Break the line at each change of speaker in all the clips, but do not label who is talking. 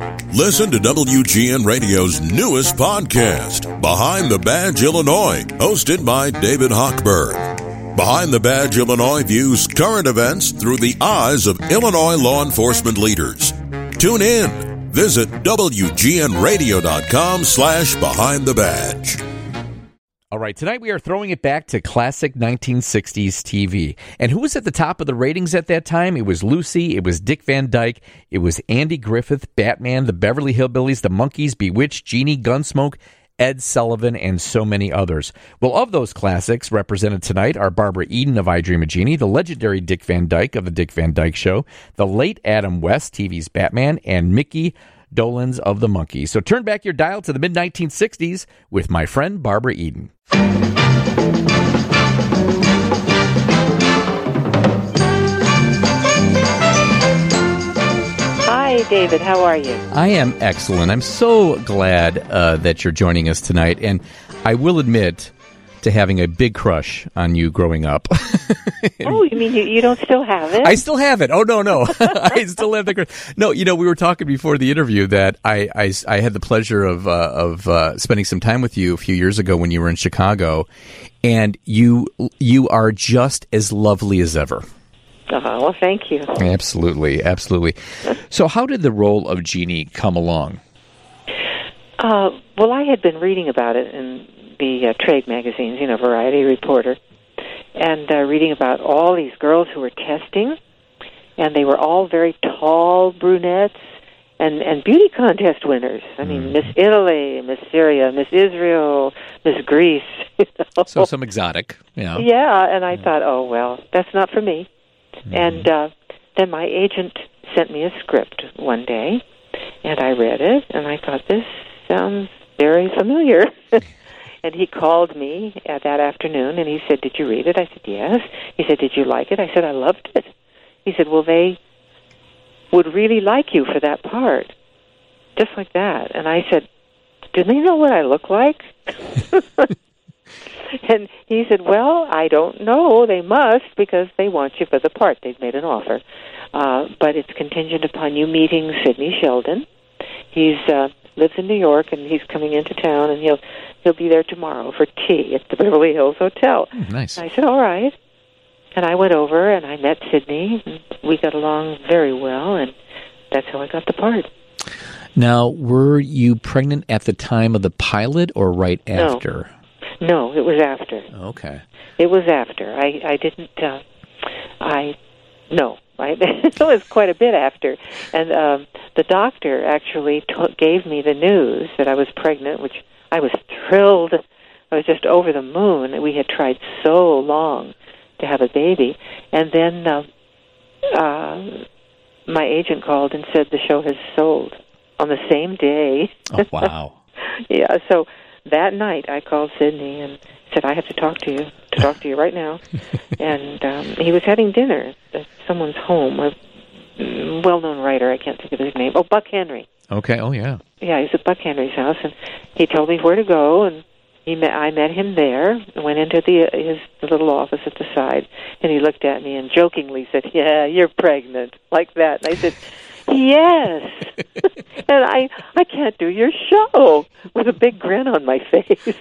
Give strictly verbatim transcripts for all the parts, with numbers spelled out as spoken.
Listen to W G N Radio's newest podcast, Behind the Badge Illinois, hosted by David Hochberg. Behind the Badge Illinois views current events through the eyes of Illinois law enforcement leaders. Tune in. Visit W G N radio dot com slash behind the badge.
All right, tonight we are throwing it back to classic nineteen sixties T V. And who was at the top of the ratings at that time? It was Lucy, it was Dick Van Dyke, it was Andy Griffith, Batman, the Beverly Hillbillies, the Monkees, Bewitched, Genie, Gunsmoke, Ed Sullivan, and so many others. Well, of those classics represented tonight are Barbara Eden of I Dream of Jeannie, the legendary Dick Van Dyke of The Dick Van Dyke Show, the late Adam West, T V's Batman, and Mickey Dolenz of the Monkees. So turn back your dial to the mid nineteen sixties with my friend Barbara Eden.
Hi, David. How are you?
I am excellent. I'm so glad uh, that you're joining us tonight. And I will admit to having a big crush on you growing up.
Oh, you mean you, you don't still have it?
I still have it. Oh, no, no. I still have the crush. No, you know, we were talking before the interview that I, I, I had the pleasure of, uh, of uh, spending some time with you a few years ago when you were in Chicago. And you you are just as lovely as ever.
Uh, well, thank you.
Absolutely, absolutely. So how did the role of Jeannie come along?
Uh, well, I had been reading about it in the uh, trade magazines, you know, Variety, Reporter, and uh, reading about all these girls who were testing, and they were all very tall brunettes and, and beauty contest winners. I mean, mm. Miss Italy, Miss Syria, Miss Israel, Miss Greece. You know?
So some exotic, yeah.
Yeah, and I thought, oh, well, that's not for me. Mm. And uh, then my agent sent me a script one day, and I read it, and I thought, this sounds very familiar. And he called me uh, that afternoon, and he said, did you read it? I said, yes. He said, did you like it? I said, I loved it. He said, well, they would really like you for that part. Just like that. And I said, do they know what I look like? And he said, well, I don't know. They must, because they want you for the part. They've made an offer. Uh, but it's contingent upon you meeting Sidney Sheldon. He's uh, lives in New York, and he's coming into town, and he'll he'll be there tomorrow for tea at the Beverly Hills Hotel.
Mm, nice.
I said, all right. And I went over, and I met Sidney, and we got along very well, and that's how I got the part.
Now, were you pregnant at the time of the pilot or right after?
No, no it was after.
Okay.
It was after. I, I didn't, uh, I, no. I, it was quite a bit after. And um, the doctor actually t- gave me the news that I was pregnant, which I was thrilled. I was just over the moon. We had tried so long to have a baby. And then uh, uh, my agent called and said the show has sold on the same day.
Oh, wow.
Yeah, so that night I called Sidney and said, I have to talk to you, to talk to you right now. And um, he was having dinner at someone's home, a well-known writer, I can't think of his name. Oh, Buck Henry.
Okay, oh, yeah.
Yeah, he was at Buck Henry's house, and he told me where to go, and he met, I met him there, went into the his the little office at the side, and he looked at me and jokingly said, yeah, you're pregnant, like that. And I said, yes. And I I can't do your show, with a big grin on my face.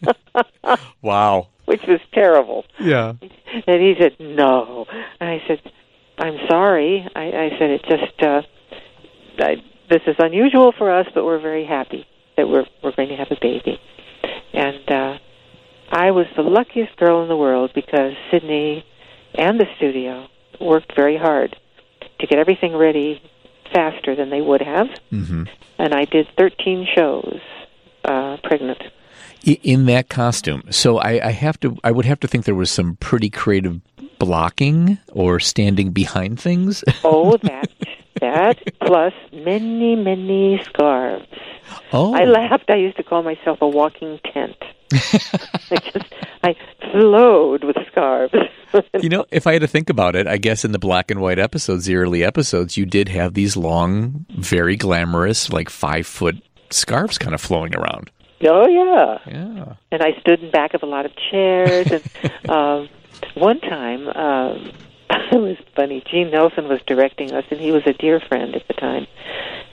Wow.
Which was terrible.
Yeah.
And he said, no. And I said, I'm sorry. I, I said, it just, uh, I, this is unusual for us, but we're very happy that we're we're going to have a baby. And uh, I was the luckiest girl in the world because Sidney and the studio worked very hard to get everything ready faster than they would have. Mm-hmm. And I did thirteen shows uh, pregnant.
In that costume. So I, I have to. I would have to think there was some pretty creative blocking or standing behind things.
Oh, that, that, plus many, many scarves.
Oh.
I laughed. I used to call myself a walking tent. I just, I flowed with scarves.
You know, if I had to think about it, I guess in the black and white episodes, the early episodes, you did have these long, very glamorous, like five-foot scarves kind of flowing around.
Oh, yeah.
Yeah.
And I stood in back of a lot of chairs. And um, one time, um, it was funny, Gene Nelson was directing us, and he was a dear friend at the time.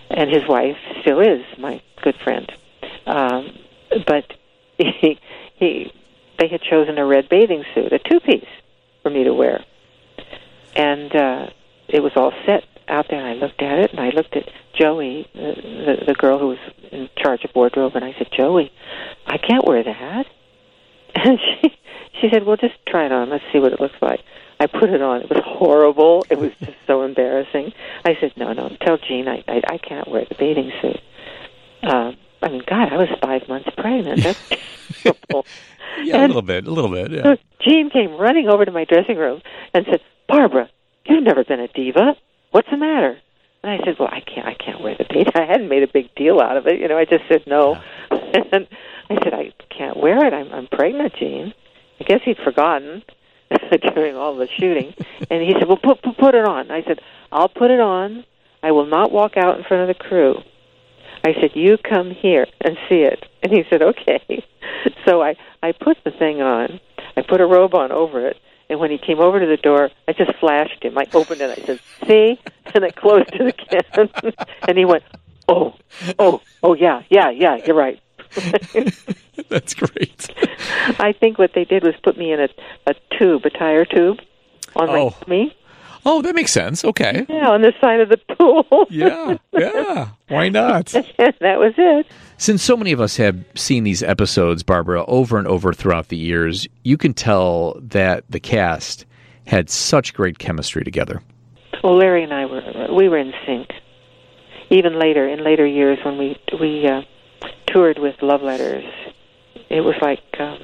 and his wife still is my good friend. Um, but he, he, they had chosen a red bathing suit, a two-piece, for me to wear. And uh, it was all set out there, and I looked at it, and I looked at Joey, the, the, the girl who was in charge of wardrobe, and I said, Joey, I can't wear that. And she she said, well, just try it on. Let's see what it looks like. I put it on. It was horrible. It was just so embarrassing. I said, no, no, tell Gene I, I, I can't wear the bathing suit. Um, I mean, God, I was five months pregnant. That's terrible.
Yeah, and a little bit, a little bit, yeah. So
Gene came running over to my dressing room and said, Barbara, you've never been a diva. What's the matter? And I said, well, I can't I can't wear the bathing. I hadn't made a big deal out of it. You know, I just said no. Yeah. And I said, I can't wear it. I'm, I'm pregnant, Gene. I guess he'd forgotten during all the shooting. And he said, well, put, put, put it on. I said, I'll put it on. I will not walk out in front of the crew. I said, you come here and see it. And he said, okay. So I, I put the thing on. I put a robe on over it. And when he came over to the door, I just flashed him. I opened it. I said, see? And I closed it again. And he went, oh, oh, oh, yeah, yeah, yeah, you're right.
That's great.
I think what they did was put me in a, a tube, a tire tube, on my
oh.
me.
Oh, that makes sense. Okay.
Yeah, on the side of the pool.
yeah, yeah. Why not?
That was it.
Since so many of us have seen these episodes, Barbara, over and over throughout the years, you can tell that the cast had such great chemistry together.
Well, Larry and I were we were in sync. Even later, in later years, when we we uh, toured with Love Letters, it was like um,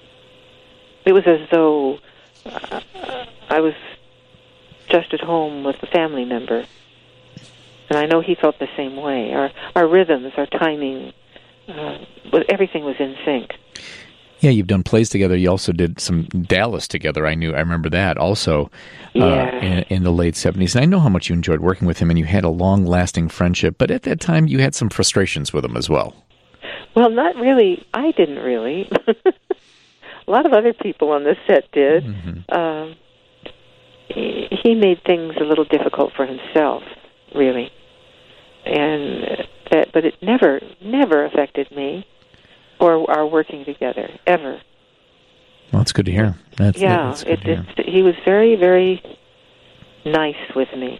it was as though uh, I was just at home with a family member. And I know he felt the same way. Our our rhythms, our timing, uh, everything was in sync.
Yeah, you've done plays together. You also did some Dallas together. I knew, I remember that also uh,
yeah.
in, in the late seventies. And I know how much you enjoyed working with him, and you had a long-lasting friendship. But at that time, you had some frustrations with him as well.
Well, not really. I didn't really. A lot of other people on the set did. Mm-hmm. Um, he, he made things a little difficult for himself, really, and that. But it never, never affected me or our working together ever.
Well, that's good to hear. That's,
yeah,
that's good
it,
to hear.
It, he was very, very nice with me.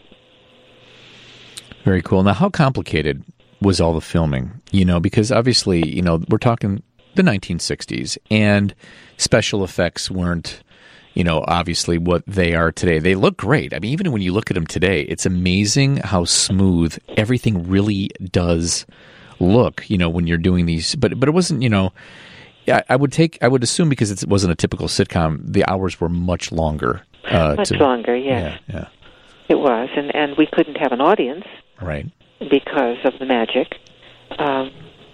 Very cool. Now, how complicated was all the filming? You know, because obviously, you know, we're talking the nineteen sixties, and special effects weren't, you know, obviously what they are today. They look great. I mean, even when you look at them today, it's amazing how smooth everything really does look, you know, when you're doing these. But but it wasn't, you know, I, I would take, I would assume because it wasn't a typical sitcom, the hours were much longer. Uh,
much
to,
longer, yes.
Yeah, yeah.
It was, and, and we couldn't have an audience.
Right.
Because of the magic. Um,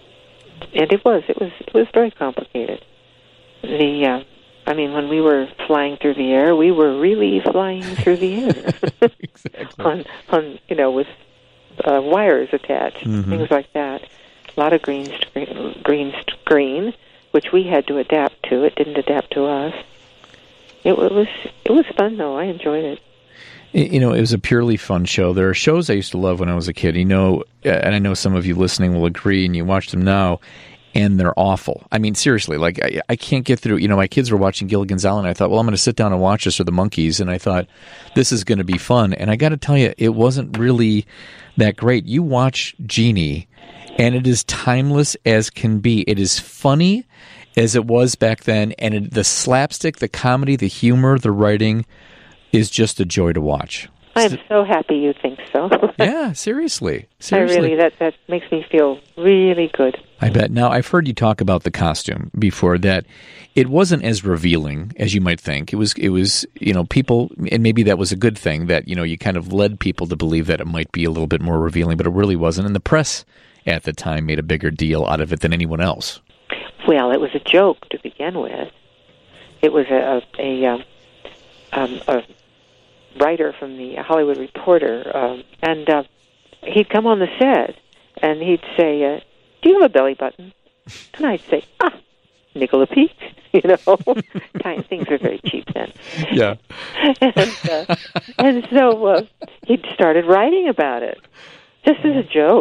and it was, it was, it was very complicated. The, uh, I mean, when we were flying through the air, we were really flying through the air.
Exactly.
on, on, you know, with uh, wires attached, mm-hmm. things like that. A lot of green screen, green screen, which we had to adapt to. It didn't adapt to us. It, it was, it was fun though. I enjoyed it.
You know, it was a purely fun show. There are shows I used to love when I was a kid. You know, and I know some of you listening will agree, and you watch them now, and they're awful. I mean, seriously, like, I, I can't get through. You know, my kids were watching Gilligan's Island, and I thought, well, I'm going to sit down and watch this, or The Monkees, and I thought, this is going to be fun. And I got to tell you, it wasn't really that great. You watch Jeannie, and it is timeless as can be. It is funny as it was back then, and it, the slapstick, the comedy, the humor, the writing is just a joy to watch.
I'm so happy you think so.
Yeah, seriously. Seriously.
I really, that, that makes me feel really good.
I bet. Now, I've heard you talk about the costume before, that it wasn't as revealing as you might think. It was, it was, you know, people, and maybe that was a good thing, that, you know, you kind of led people to believe that it might be a little bit more revealing, but it really wasn't. And the press at the time made a bigger deal out of it than anyone else.
Well, it was a joke to begin with. It was a, a, a, um, um, a writer from the Hollywood Reporter, um, and uh, he'd come on the set, and he'd say, uh, do you have a belly button? And I'd say, ah, nickel a peak, you know. Kind of things were very cheap then.
Yeah.
and, uh, and so uh, he started writing about it, just as a joke.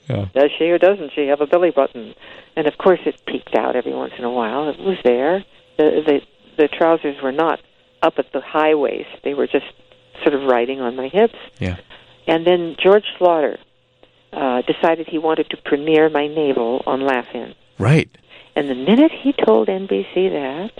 Yeah.
Does she or doesn't she have a belly button? And of course, it peeked out every once in a while. It was there. The the the trousers were not up at the high waist. They were just sort of riding on my hips.
Yeah.
And then George Slaughter uh, decided he wanted to premiere my navel on Laugh-In.
Right.
And the minute he told N B C that,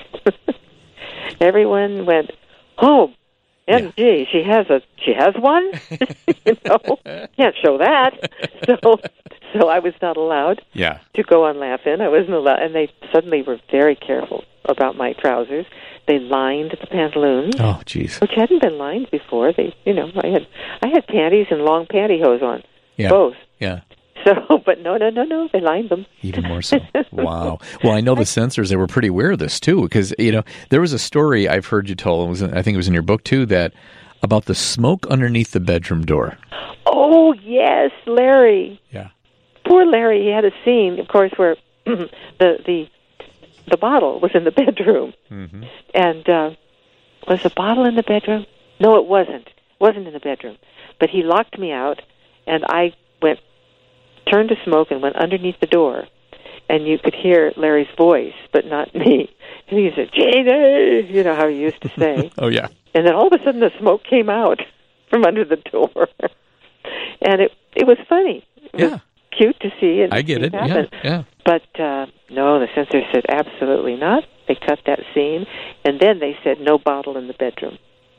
everyone went, "Oh, M G, yeah. she has a she has one." You know, can't show that. So, so I was not allowed.
Yeah.
To go on Laugh-In. I wasn't allowed, and they suddenly were very careful about my trousers. They lined the pantaloons.
Oh, jeez.
Which hadn't been lined before. They, you know, I had I had panties and long pantyhose on.
Yeah.
Both.
Yeah.
So, but no, no, no, no. They lined them.
Even more so. Wow. Well, I know the censors, they were pretty aware of this, too, because, you know, there was a story I've heard you tell, it was, I think it was in your book, too, that about the smoke underneath the bedroom door.
Oh, yes, Larry.
Yeah.
Poor Larry. He had a scene, of course, where the the the bottle was in the bedroom. Mm-hmm. And uh, was the bottle in the bedroom? No, it wasn't. It wasn't in the bedroom. But he locked me out, and I went, turned to smoke and went underneath the door. And you could hear Larry's voice, but not me. And he said, "Janie," you know how he used to say.
Oh, yeah.
And then all of a sudden the smoke came out from under the door. And it it was funny. It
yeah.
was cute to see. And
I get it.
Happen.
Yeah, yeah.
But uh, no, the censors said absolutely not. They cut that scene. And then they said no bottle in the bedroom.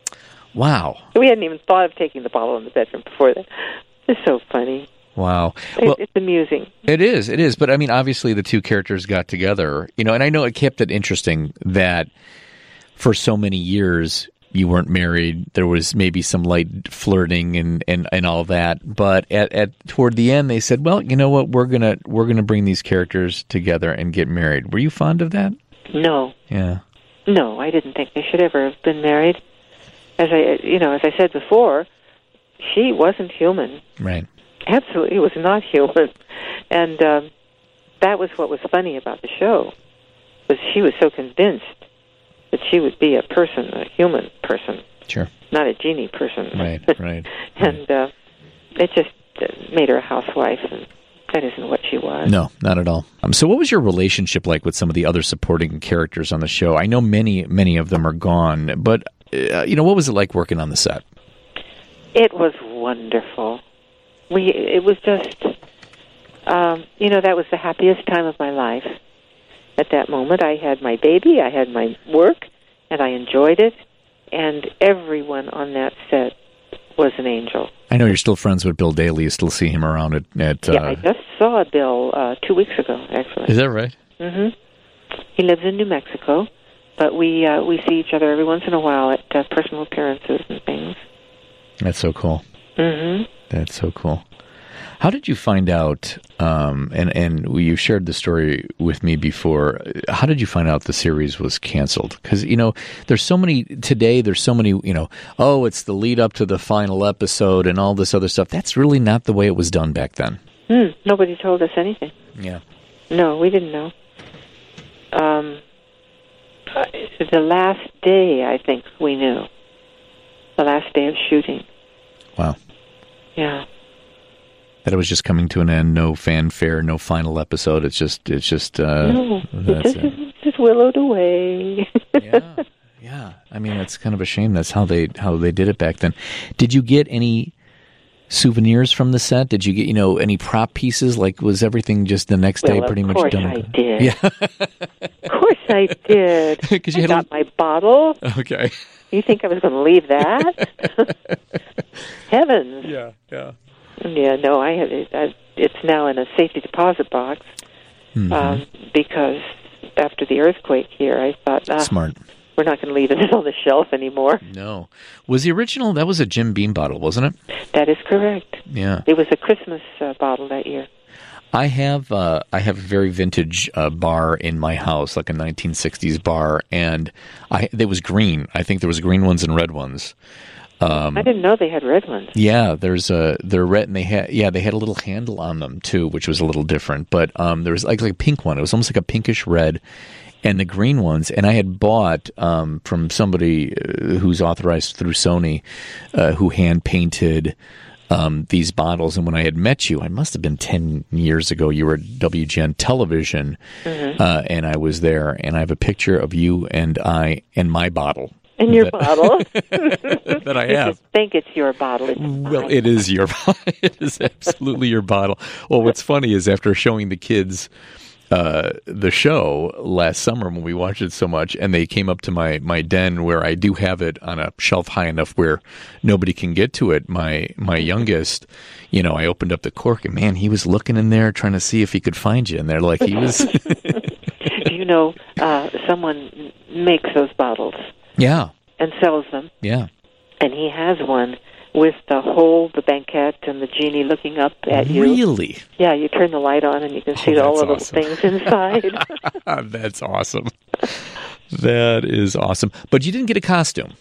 Wow.
We hadn't even thought of taking the bottle in the bedroom before that. It's so funny.
Wow.
Well, it's amusing.
It is, it is. But, I mean, obviously the two characters got together, you know, and I know it kept it interesting that for so many years you weren't married. There was maybe some light flirting and, and, and all that. But at, at toward the end, they said, well, you know what, we're going to we're gonna bring these characters together and get married. Were you fond of that?
No.
Yeah.
No, I didn't think they should ever have been married. As I, you know, as I said before, she wasn't human.
Right.
Absolutely was not human. And um, that was what was funny about the show, was she was so convinced that she would be a person, a human person.
Sure.
Not a genie person.
Right, right.
And uh, it just uh, made her a housewife, and that isn't what she was.
No, not at all. Um, so what was your relationship like with some of the other supporting characters on the show? I know many, many of them are gone, but, uh, you know, what was it like working on the set?
It was wonderful. We, it was just, um, you know, that was the happiest time of my life. At that moment, I had my baby, I had my work, and I enjoyed it, and everyone on that set was an angel.
I know you're still friends with Bill Daly. You still see him around at... at uh...
Yeah, I just saw Bill uh, two weeks ago, actually.
Is that right?
Mm-hmm. He lives in New Mexico, but we uh, we see each other every once in a while at uh, personal appearances and things.
That's so cool.
Mm-hmm.
That's so cool. How did you find out, um, and, and you shared the story with me before, how did you find out the series was canceled? Because, you know, there's so many, today there's so many, you know, oh, it's the lead up to the final episode and all this other stuff. That's really not the way it was done back then.
Hmm. Nobody told us anything.
Yeah.
No, we didn't know. Um, uh, the last day, I think, we knew. The last day of shooting.
Wow.
Yeah.
That it was just coming to an end, no fanfare, no final episode. It's just, it's just, uh,
no,
that's
it just,
it.
just willowed away.
Yeah, yeah. I mean, that's kind of a shame. That's how they how they did it back then. Did you get any souvenirs from the set? Did you get, you know, any prop pieces? Like, was everything just the next
well,
day pretty much done?
Of course I did.
Yeah.
Of course I did.
Because you
I
had
got
a...
my bottle.
Okay.
You think I was going to leave that? Heavens.
Yeah, yeah.
Yeah, no, I have it. I, it's now in a safety deposit box
Mm-hmm.
um, because after the earthquake here, I thought, ah,
smart.
We're not going to leave it on the shelf anymore.
No. Was the original, that was a Jim Beam bottle, wasn't it?
That is correct.
Yeah.
It was a Christmas uh, bottle that year.
I have uh, I have a very vintage uh, bar in my house, like a nineteen sixties bar, and I it was green. I think there was green ones and red ones. Um,
I didn't know they had red ones.
Yeah, there's a they're red, and they had yeah they had a little handle on them too, which was a little different. But um, there was like like a pink one. It was almost like a pinkish red, and the green ones. And I had bought um, from somebody uh, who's authorized through Sony, uh, who hand painted um, these bottles. And when I had met you, I must have been ten years ago, you were at W G N Television, mm-hmm. uh, and I was there, and I have a picture of you and I and my bottle.
And your
that,
bottle.
that I
you
have.
Just think it's your bottle. It's
well, it is your It is absolutely your bottle. Well, what's funny is after showing the kids uh, the show last summer when we watched it so much, and they came up to my, my den where I do have it on a shelf high enough where nobody can get to it. My my youngest, you know, I opened up the cork, and man, he was looking in there trying to see if he could find you. And they're like, he was...
Do you know, uh, someone makes those bottles.
Yeah.
And sells them.
Yeah.
And he has one with the whole, the banquette and the genie looking up at you.
Really?
Yeah, you turn the light on and you can see oh, all of those awesome. things inside.
That's awesome. That is awesome. But you didn't get a costume?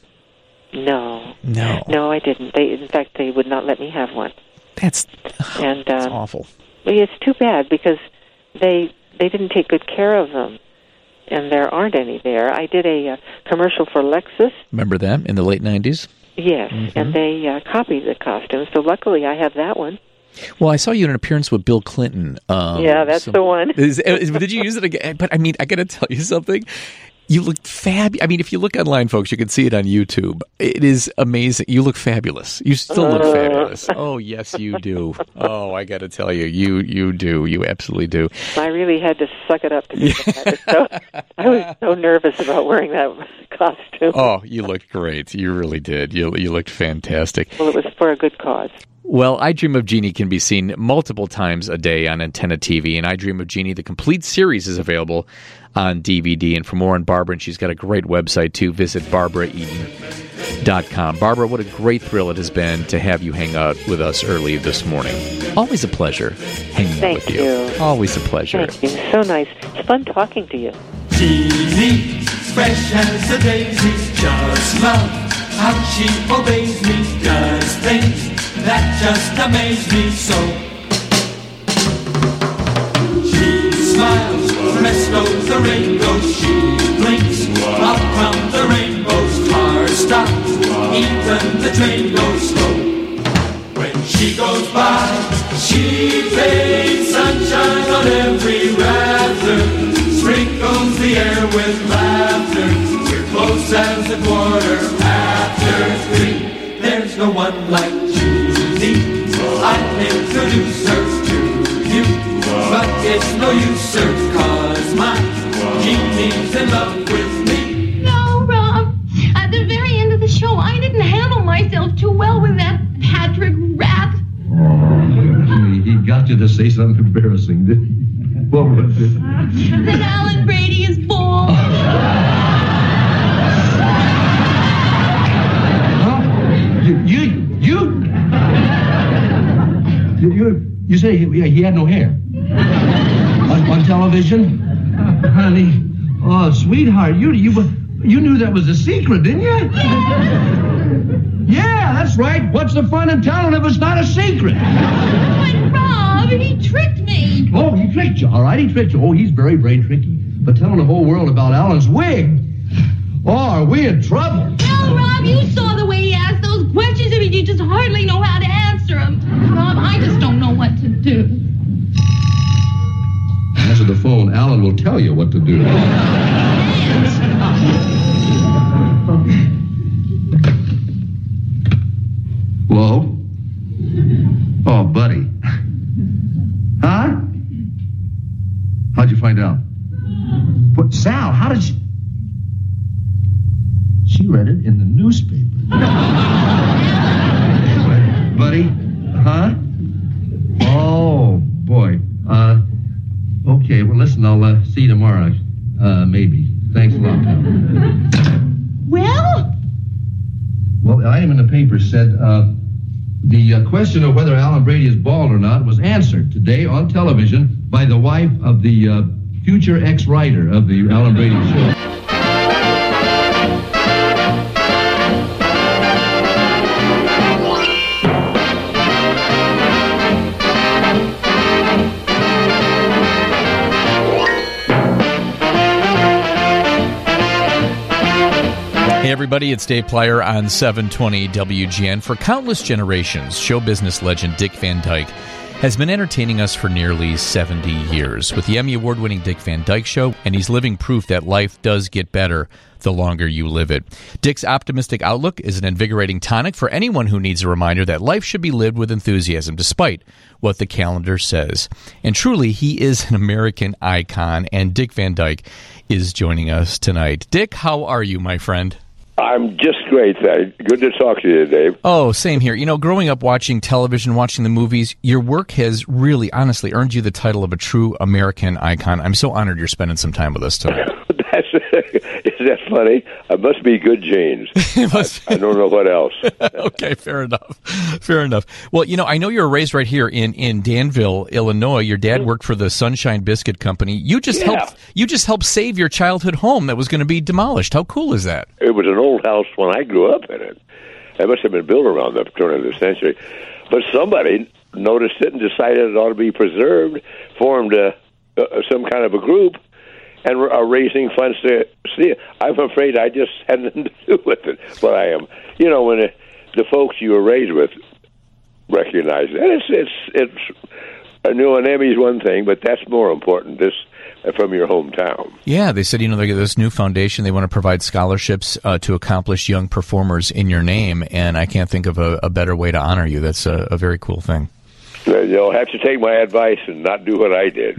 No.
No.
No, I didn't. They, in fact, they would not let me have one.
That's,
and,
that's
um,
awful.
It's too bad because they they didn't take good care of them. And there aren't any there. I did a uh, commercial for Lexus.
Remember that in the late nineties?
Yes,
mm-hmm.
and they uh, copied the costume. So luckily I have that one.
Well, I saw you in an appearance with Bill Clinton. Um,
yeah, that's
so,
the one.
is, is, did you use it again? But I mean, I got to tell you something. You look fab. I mean, if you look online, folks, you can see it on YouTube. It is amazing. You look fabulous. You still look uh. fabulous. Oh, yes, you do. Oh, I got to tell you, you you do. You absolutely do.
I really had to suck it up to do that. So, I was so nervous about wearing that costume.
Oh, you looked great. You really did. You you looked fantastic.
Well, it was for a good cause.
Well, I Dream of Jeannie can be seen multiple times a day on Antenna T V, and I Dream of Jeannie, the complete series, is available on D V D. And for more on Barbara, and she's got a great website too, visit barbara eaton dot com. Barbara, what a great thrill it has been to have you hang out with us early this morning. Always a pleasure hanging
Thank
out with you.
you.
Always a pleasure.
Thank you. So nice. It's fun talking to you.
Jeannie, fresh as a daisy, just love how she obeys me, does things that just amaze me so. She smiles, presto the rainbow, she blinks, up from the rainbow's car stops, even the train goes slow. When she goes by, she fades sunshine on every rafter, sprinkles the air with laughter. We're close as a quarter after three. There's no one like Judy. I'd introduce her to you, but it's no use, sir, cause my Jeannie's in love with me.
No, Rob. At the very end of the show, I didn't handle myself too well with that Patrick rat.
Oh, he got you to say something embarrassing, didn't he? What was it?
That Alan Brady is bald.
You, you, you, you, you, you say he, he had no hair on, on television, honey. Oh, sweetheart, you, you, you knew that was a secret, didn't you?
Yeah.
Yeah, that's right. What's the fun in telling if it's not a secret?
But Rob, he tricked me.
Oh, he tricked you. All right, he tricked you. Oh, he's very, very tricky. But telling the whole world about Alan's wig. Oh, are we in trouble?
Well, Rob, you saw the way he asked those questions. I mean, you just hardly know how to answer them. Rob, I just don't know what to do.
Answer the phone. Alan will tell you what to do. Hello? Oh, buddy. Huh? How'd you find out? What, Sal, how did she... She read it in the newspaper. Buddy? Huh? Oh, boy. Uh, okay, well, listen, I'll uh, see you tomorrow. Uh, maybe. Thanks a lot, pal.
Well?
Well, the item in the paper said, uh, the uh, question of whether Alan Brady is bald or not was answered today on television by the wife of the uh, future ex-writer of the Alan Brady show.
Hey everybody, it's Dave Plyer on seven twenty W G N. For countless generations, show business legend Dick Van Dyke has been entertaining us for nearly seventy years with the Emmy Award-winning Dick Van Dyke Show, and he's living proof that life does get better the longer you live it. Dick's optimistic outlook is an invigorating tonic for anyone who needs a reminder that life should be lived with enthusiasm, despite what the calendar says. And truly, he is an American icon, and Dick Van Dyke is joining us tonight. Dick, how are you, my friend?
I'm just great. Good to talk to you, Dave.
Oh, same here. You know, growing up watching television, watching the movies, your work has really, honestly, earned you the title of a true American icon. I'm so honored you're spending some time with us tonight.
That's, is that funny? I must be good genes. I, I don't know what else.
Okay, fair enough. Fair enough. Well, you know, I know you were raised right here in, in Danville, Illinois. Your dad worked for the Sunshine Biscuit Company. You just
Yeah.
helped. You just helped save your childhood home that was going to be demolished. How cool is that?
It was an old house when I grew up in it. It must have been built around the turn of the century. But somebody noticed it and decided it ought to be preserved, formed a, a, some kind of a group, and are raising funds to see it. I'm afraid I just had nothing to do with it. But I am, you know, when it, the folks you were raised with recognize that. It's, it's, it's, I know an Emmy's one thing, but that's more important. This from your hometown.
Yeah, they said, you know, they get this new foundation. They want to provide scholarships uh, to accomplished young performers in your name, and I can't think of a, a better way to honor you. That's a, a very cool thing.
You'll have to take my advice and not do what I did.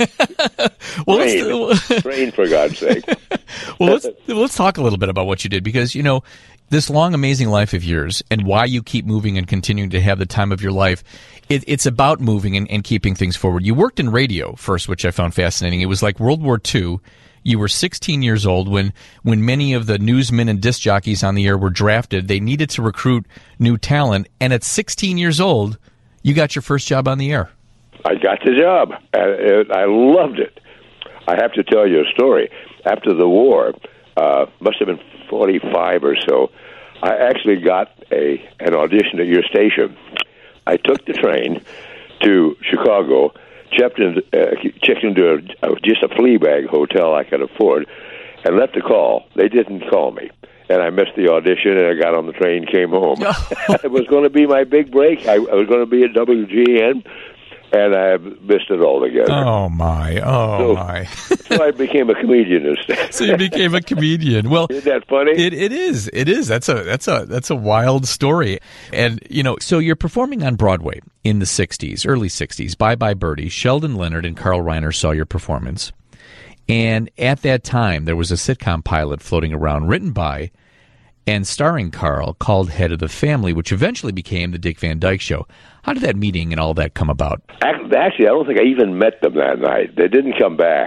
well,
train,
let's,
train, for God's sake.
well, let's let's talk a little bit about what you did, because you know this long, amazing life of yours and why you keep moving and continuing to have the time of your life. It, it's about moving and, and keeping things forward. You worked in radio first, which I found fascinating. It was like World War Two. You were sixteen years old when, when many of the newsmen and disc jockeys on the air were drafted. They needed to recruit new talent, and at sixteen years old, you got your first job on the air.
I got the job. I, I loved it. I have to tell you a story. After the war, uh, must have been forty-five or so, I actually got a an audition at your station. I took the train to Chicago, checked, in, uh, checked into a, uh, just a flea bag hotel I could afford, and left a call. They didn't call me. And I missed the audition, and I got on the train, came home. It was going to be my big break. I, I was going to be at W G N, and I missed it altogether.
Oh, my. Oh,
so,
my.
So I became a comedian instead.
So you became a comedian. Well,
isn't that funny?
It, it is. It is. That's a that's a that's a wild story. And you know, so you're performing on Broadway in the sixties, early sixties. Bye Bye Birdie. Sheldon Leonard and Carl Reiner saw your performance. And at that time, there was a sitcom pilot floating around written by and starring Carl called Head of the Family, which eventually became The Dick Van Dyke Show. How did that meeting and all that come about?
Actually, I don't think I even met them that night. They didn't come back.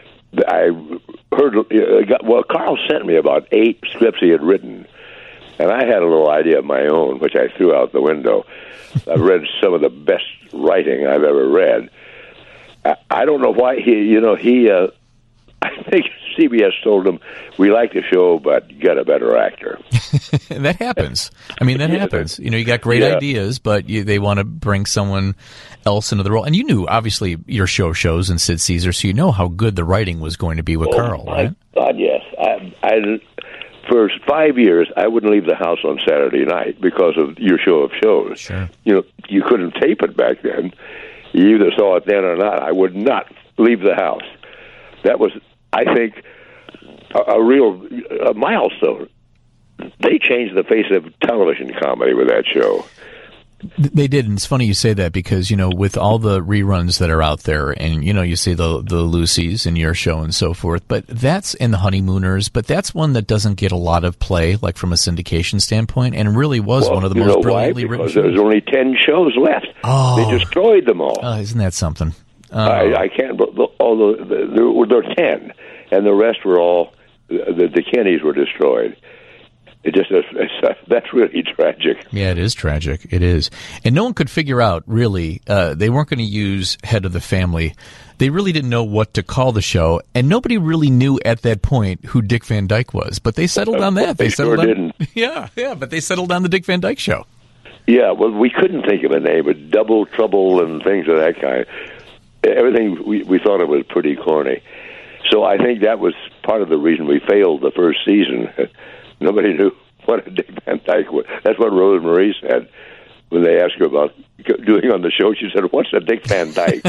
I heard, well, Carl sent me about eight scripts he had written, and I had a little idea of my own, which I threw out the window. I've read some of the best writing I've ever read. I, I don't know why he, you know, he, uh, I think C B S told him, we like the show, but get a better actor.
That happens. I mean, that happens. You know, you got great
yeah.
ideas, but you, they want to bring someone else into the role. And you knew, obviously, your show shows and Sid Caesar, so you know how good the writing was going to be with
oh,
Carl,
my
right?
God, yes. I, I, for five years, I wouldn't leave the house on Saturday night because of your show of shows.
Sure.
You know, you couldn't tape it back then. You either saw it then or not. I would not leave the house. That was, I think, a, a real a milestone. They changed the face of television comedy with that show.
They did, and it's funny you say that because, you know, with all the reruns that are out there, and, you know, you see the the Lucys and your show and so forth, but that's in the Honeymooners, but that's one that doesn't get a lot of play, like from a syndication standpoint, and really was
well,
one of the
you
most
know
brilliantly
why?
written
Because
shows.
there's only ten shows left.
Oh.
They destroyed them all.
Oh, isn't that something? Oh.
I, I can't, although there were, there were ten, and the rest were all, the, the Kennys were destroyed. It just it's, that's really tragic.
Yeah, it is tragic. It is. And no one could figure out, really, uh, they weren't going to use Head of the Family. They really didn't know what to call the show, and nobody really knew at that point who Dick Van Dyke was. But they settled on that.
They,
they settled
sure
on,
didn't.
Yeah, yeah, but they settled on the Dick Van Dyke Show.
Yeah, well, we couldn't think of a name, but Double Trouble and things of that kind. Everything, we, we thought it was pretty corny. So I think that was part of the reason we failed the first season. nobody knew what a Dick Van Dyke was. That's what Rosemarie said when they asked her about doing on the show. She said, "What's a Dick Van Dyke?"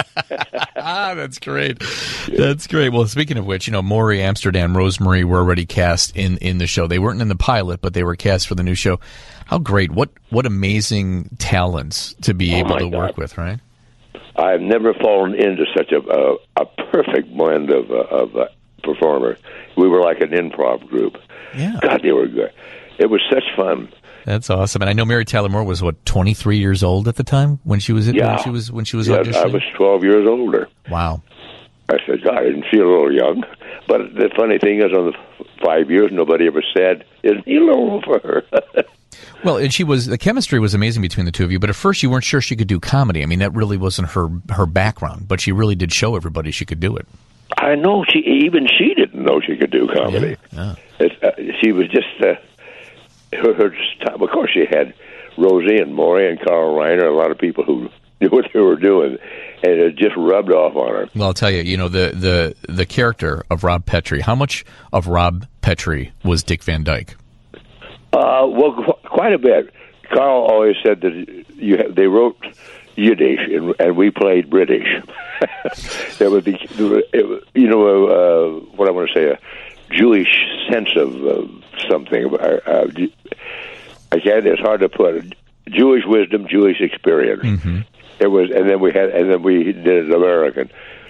Ah, that's great. That's great. Well, speaking of which, you know, Maury, Amsterdam, Rosemarie were already cast in, in the show. They weren't in the pilot, but they were cast for the new show. How great. What what amazing talents to be
Oh,
able
my
to work
God.
with, right?
I've never fallen into such a a, a perfect blend of uh, of uh, performers. We were like an improv group.
Yeah.
God, they were good. It was such fun.
That's awesome. And I know Mary Tyler Moore was, what, twenty-three years old at the time when she was
Yeah.
when she was when she was
Yeah,
auditioning?
I was twelve years older.
Wow.
I said, God, I didn't feel a little young. But the funny thing is, on the f- five years, nobody ever said, "Isn't he a little old for her?"
Well, and she was the chemistry was amazing between the two of you, but at first you weren't sure she could do comedy. I mean, that really wasn't her her background, but she really did show everybody she could do it.
I know she even she didn't know she could do comedy.
Yeah.
It, uh, she was just uh, her, her time. Of course, she had Rosie and Maury and Carl Reiner, a lot of people who knew what they were doing, and it just rubbed off on her.
Well, I'll tell you, you know, the the the character of Rob Petrie. How much of Rob Petrie was Dick Van Dyke?
Uh, well, qu- quite a bit. Carl always said that you have, they wrote Yiddish and, and we played British. There would be, it, was- you know, uh, what I want to say, a Jewish sense of uh, something. Uh, uh, I can't. It's hard to put. Jewish wisdom, Jewish experience.
Mm-hmm.
It was, and then we had, and then we did it American.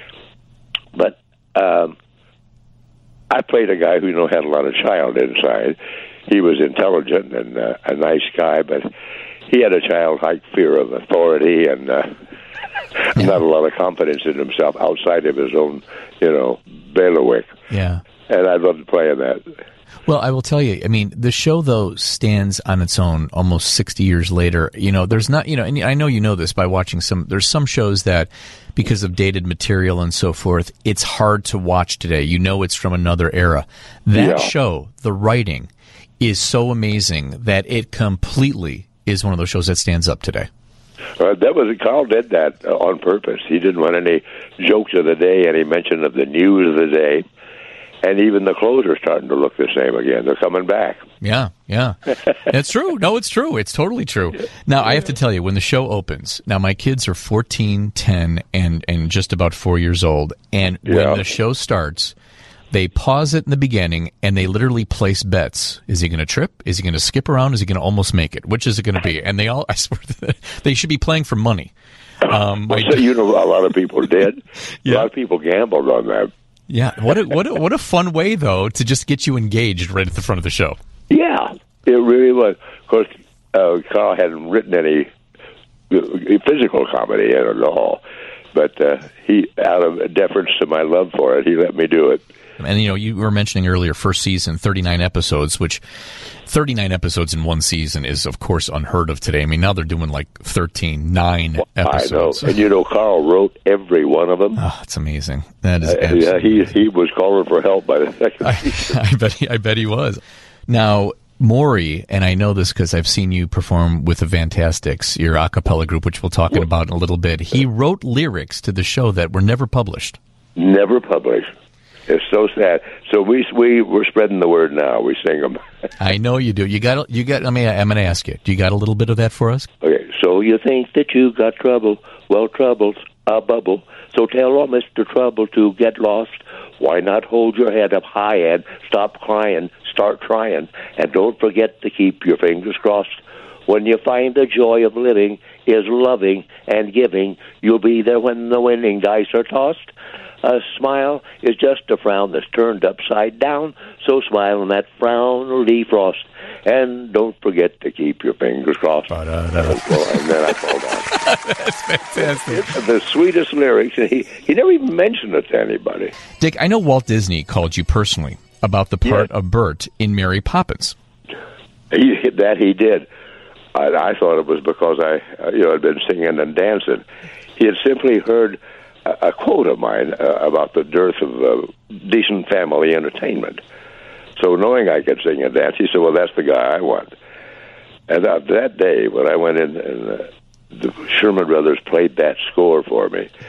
But um, I played a guy who, you know, had a lot of child inside. He was intelligent and uh, a nice guy, but he had a childlike fear of authority and uh, not a lot of confidence in himself outside of his own, you know, bailiwick.
Yeah.
And I loved playing that.
Well, I will tell you, I mean, the show, though, stands on its own almost sixty years later. You know, there's not, you know, and I know you know this by watching some, there's some shows that, because of dated material and so forth, it's hard to watch today. You know it's from another era. That
Yeah.
show, the writing, is so amazing that it completely is one of those shows that stands up today.
Uh, that was Carl did that uh, on purpose. He didn't want any jokes of the day, any mention of the news of the day. And even the clothes are starting to look the same again. They're coming back.
Yeah, yeah. It's true. No, it's true. It's totally true. Now, I have to tell you, when the show opens, now my kids are fourteen, ten, and, and just about four years old. And when
Yeah.
the show starts, they pause it in the beginning, and they literally place bets. Is he going to trip? Is he going to skip around? Is he going to almost make it? Which is it going to be? And they all, I swear, they should be playing for money. Um,
Well,
my-
so, you know, a lot of people did.
Yeah.
A lot of people gambled on that.
yeah, what a, what a, what a fun way, though, to just get you engaged right at the front of the show.
Yeah, it really was. Of course, uh, Carl hadn't written any uh, physical comedy at all, but uh, he, out of deference to my love for it, he let me do it.
And, you know, you were mentioning earlier, first season, thirty-nine episodes, which thirty-nine episodes in one season is, of course, unheard of today. I mean, now they're doing like thirteen, nine episodes.
I know. And, you know, Carl wrote every one of them.
Oh, it's amazing. That is
Uh, yeah,
absolutely
he he was calling for help by the second
I,
season.
I bet he, I bet he was. Now, Maury, and I know this because I've seen you perform with the Fantastics, your a cappella group, which we'll talk about in a little bit. He wrote lyrics to the show that were never published.
Never published. It's so sad. So we we we're spreading the word now. We sing them.
I know you do. You got. You got. I mean, I'm going to ask you. Do you got a little bit of that for us?
Okay, so you think that you got trouble? Well, trouble's a bubble. So tell old Mister Trouble to get lost. Why not hold your head up high and stop crying, start trying, and don't forget to keep your fingers crossed. When you find the joy of living is loving and giving, you'll be there when the winning dice are tossed. A smile is just a frown that's turned upside down, so smile and that frown will defrost. And don't forget to keep your fingers crossed. And, well, and then I fall down.
That's fantastic.
It's the sweetest lyrics, and he, he never even mentioned it to anybody.
Dick, I know Walt Disney called you personally about the part
Yes.
of Bert in Mary Poppins.
He, that he did. I, I thought it was because I, uh, you know, had been singing and dancing. He had simply heard a, a quote of mine uh, about the dearth of uh, decent family entertainment. So knowing I could sing and dance, he said, well, that's the guy I want. And uh, that day, when I went in, and uh, the Sherman Brothers played that score for me,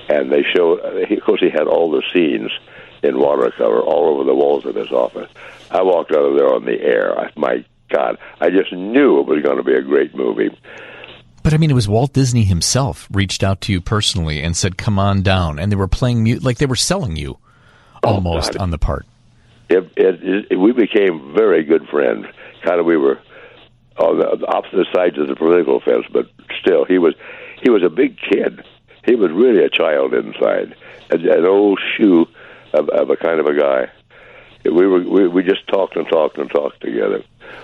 and they showed. Of course, he had all the scenes in watercolor all over the walls of his office. I walked out of there on the air. I, my God, I just knew it was going to be a great movie.
But I mean, it was Walt Disney himself reached out to you personally and said, "Come on down," and they were playing mu- like they were selling you almost
oh,
on the part.
It, it, it, we became very good friends. Kind of, we were on the opposite sides of the political fence, but still, he was he was a big kid. He was really a child inside, an, an old shoe of, of a kind of a guy. We were we, we just talked and talked and talked together.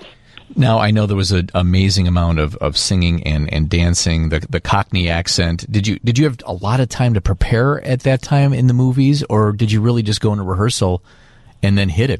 Now, I know there was an amazing amount of, of singing and, and dancing, the the Cockney accent. Did you did you have a lot of time to prepare at that time in the movies, or did you really just go into rehearsal and then hit it?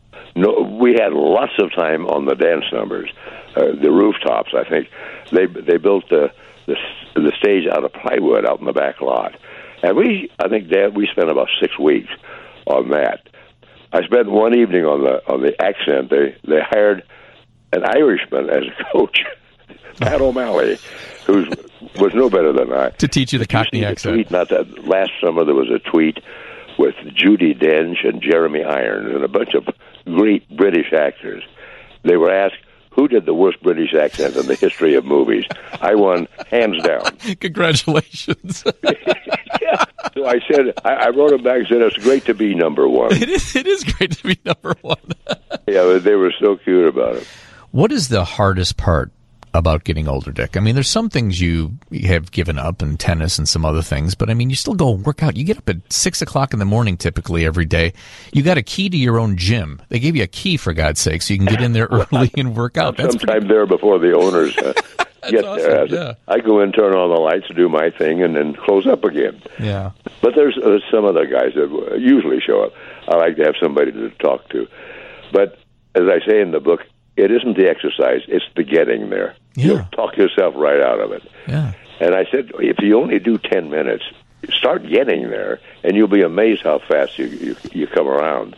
No, we had lots of time on the dance numbers, uh, the rooftops. I think they they built the, the the stage out of plywood out in the back lot, and we I think Dad we spent about six weeks on that. I spent one evening on the on the accent. They they hired an Irishman as a coach, Pat O'Malley, who was no better than I.
To teach you the Cockney
you
accent.
Tweet? Not that last summer there was a tweet with Judi Dench and Jeremy Irons and a bunch of great British actors. They were asked, who did the worst British accent in the history of movies? I won, hands down.
Congratulations.
Yeah. So I said, I, I wrote him back and said, it's great to be number one.
It is, it is great to be number one.
Yeah, they were so cute about it.
What is the hardest part about getting older, Dick? I mean, there's some things you have given up, and tennis and some other things, but I mean, you still go and work out. You get up at six o'clock in the morning typically every day. You got a key to your own gym. They gave you a key, for God's sake, so you can get in there early and work out. That's
sometime
pretty...
there before the owners uh, get
awesome,
there.
Yeah.
I go in, turn on the lights, do my thing, and then close up again.
Yeah.
But there's uh, some other guys that usually show up. I like to have somebody to talk to. But as I say in the book, it isn't the exercise, it's the getting there.
Yeah.
You'll talk yourself right out of it.
Yeah.
And I said, if you only do ten minutes, start getting there, and you'll be amazed how fast you you, you come around.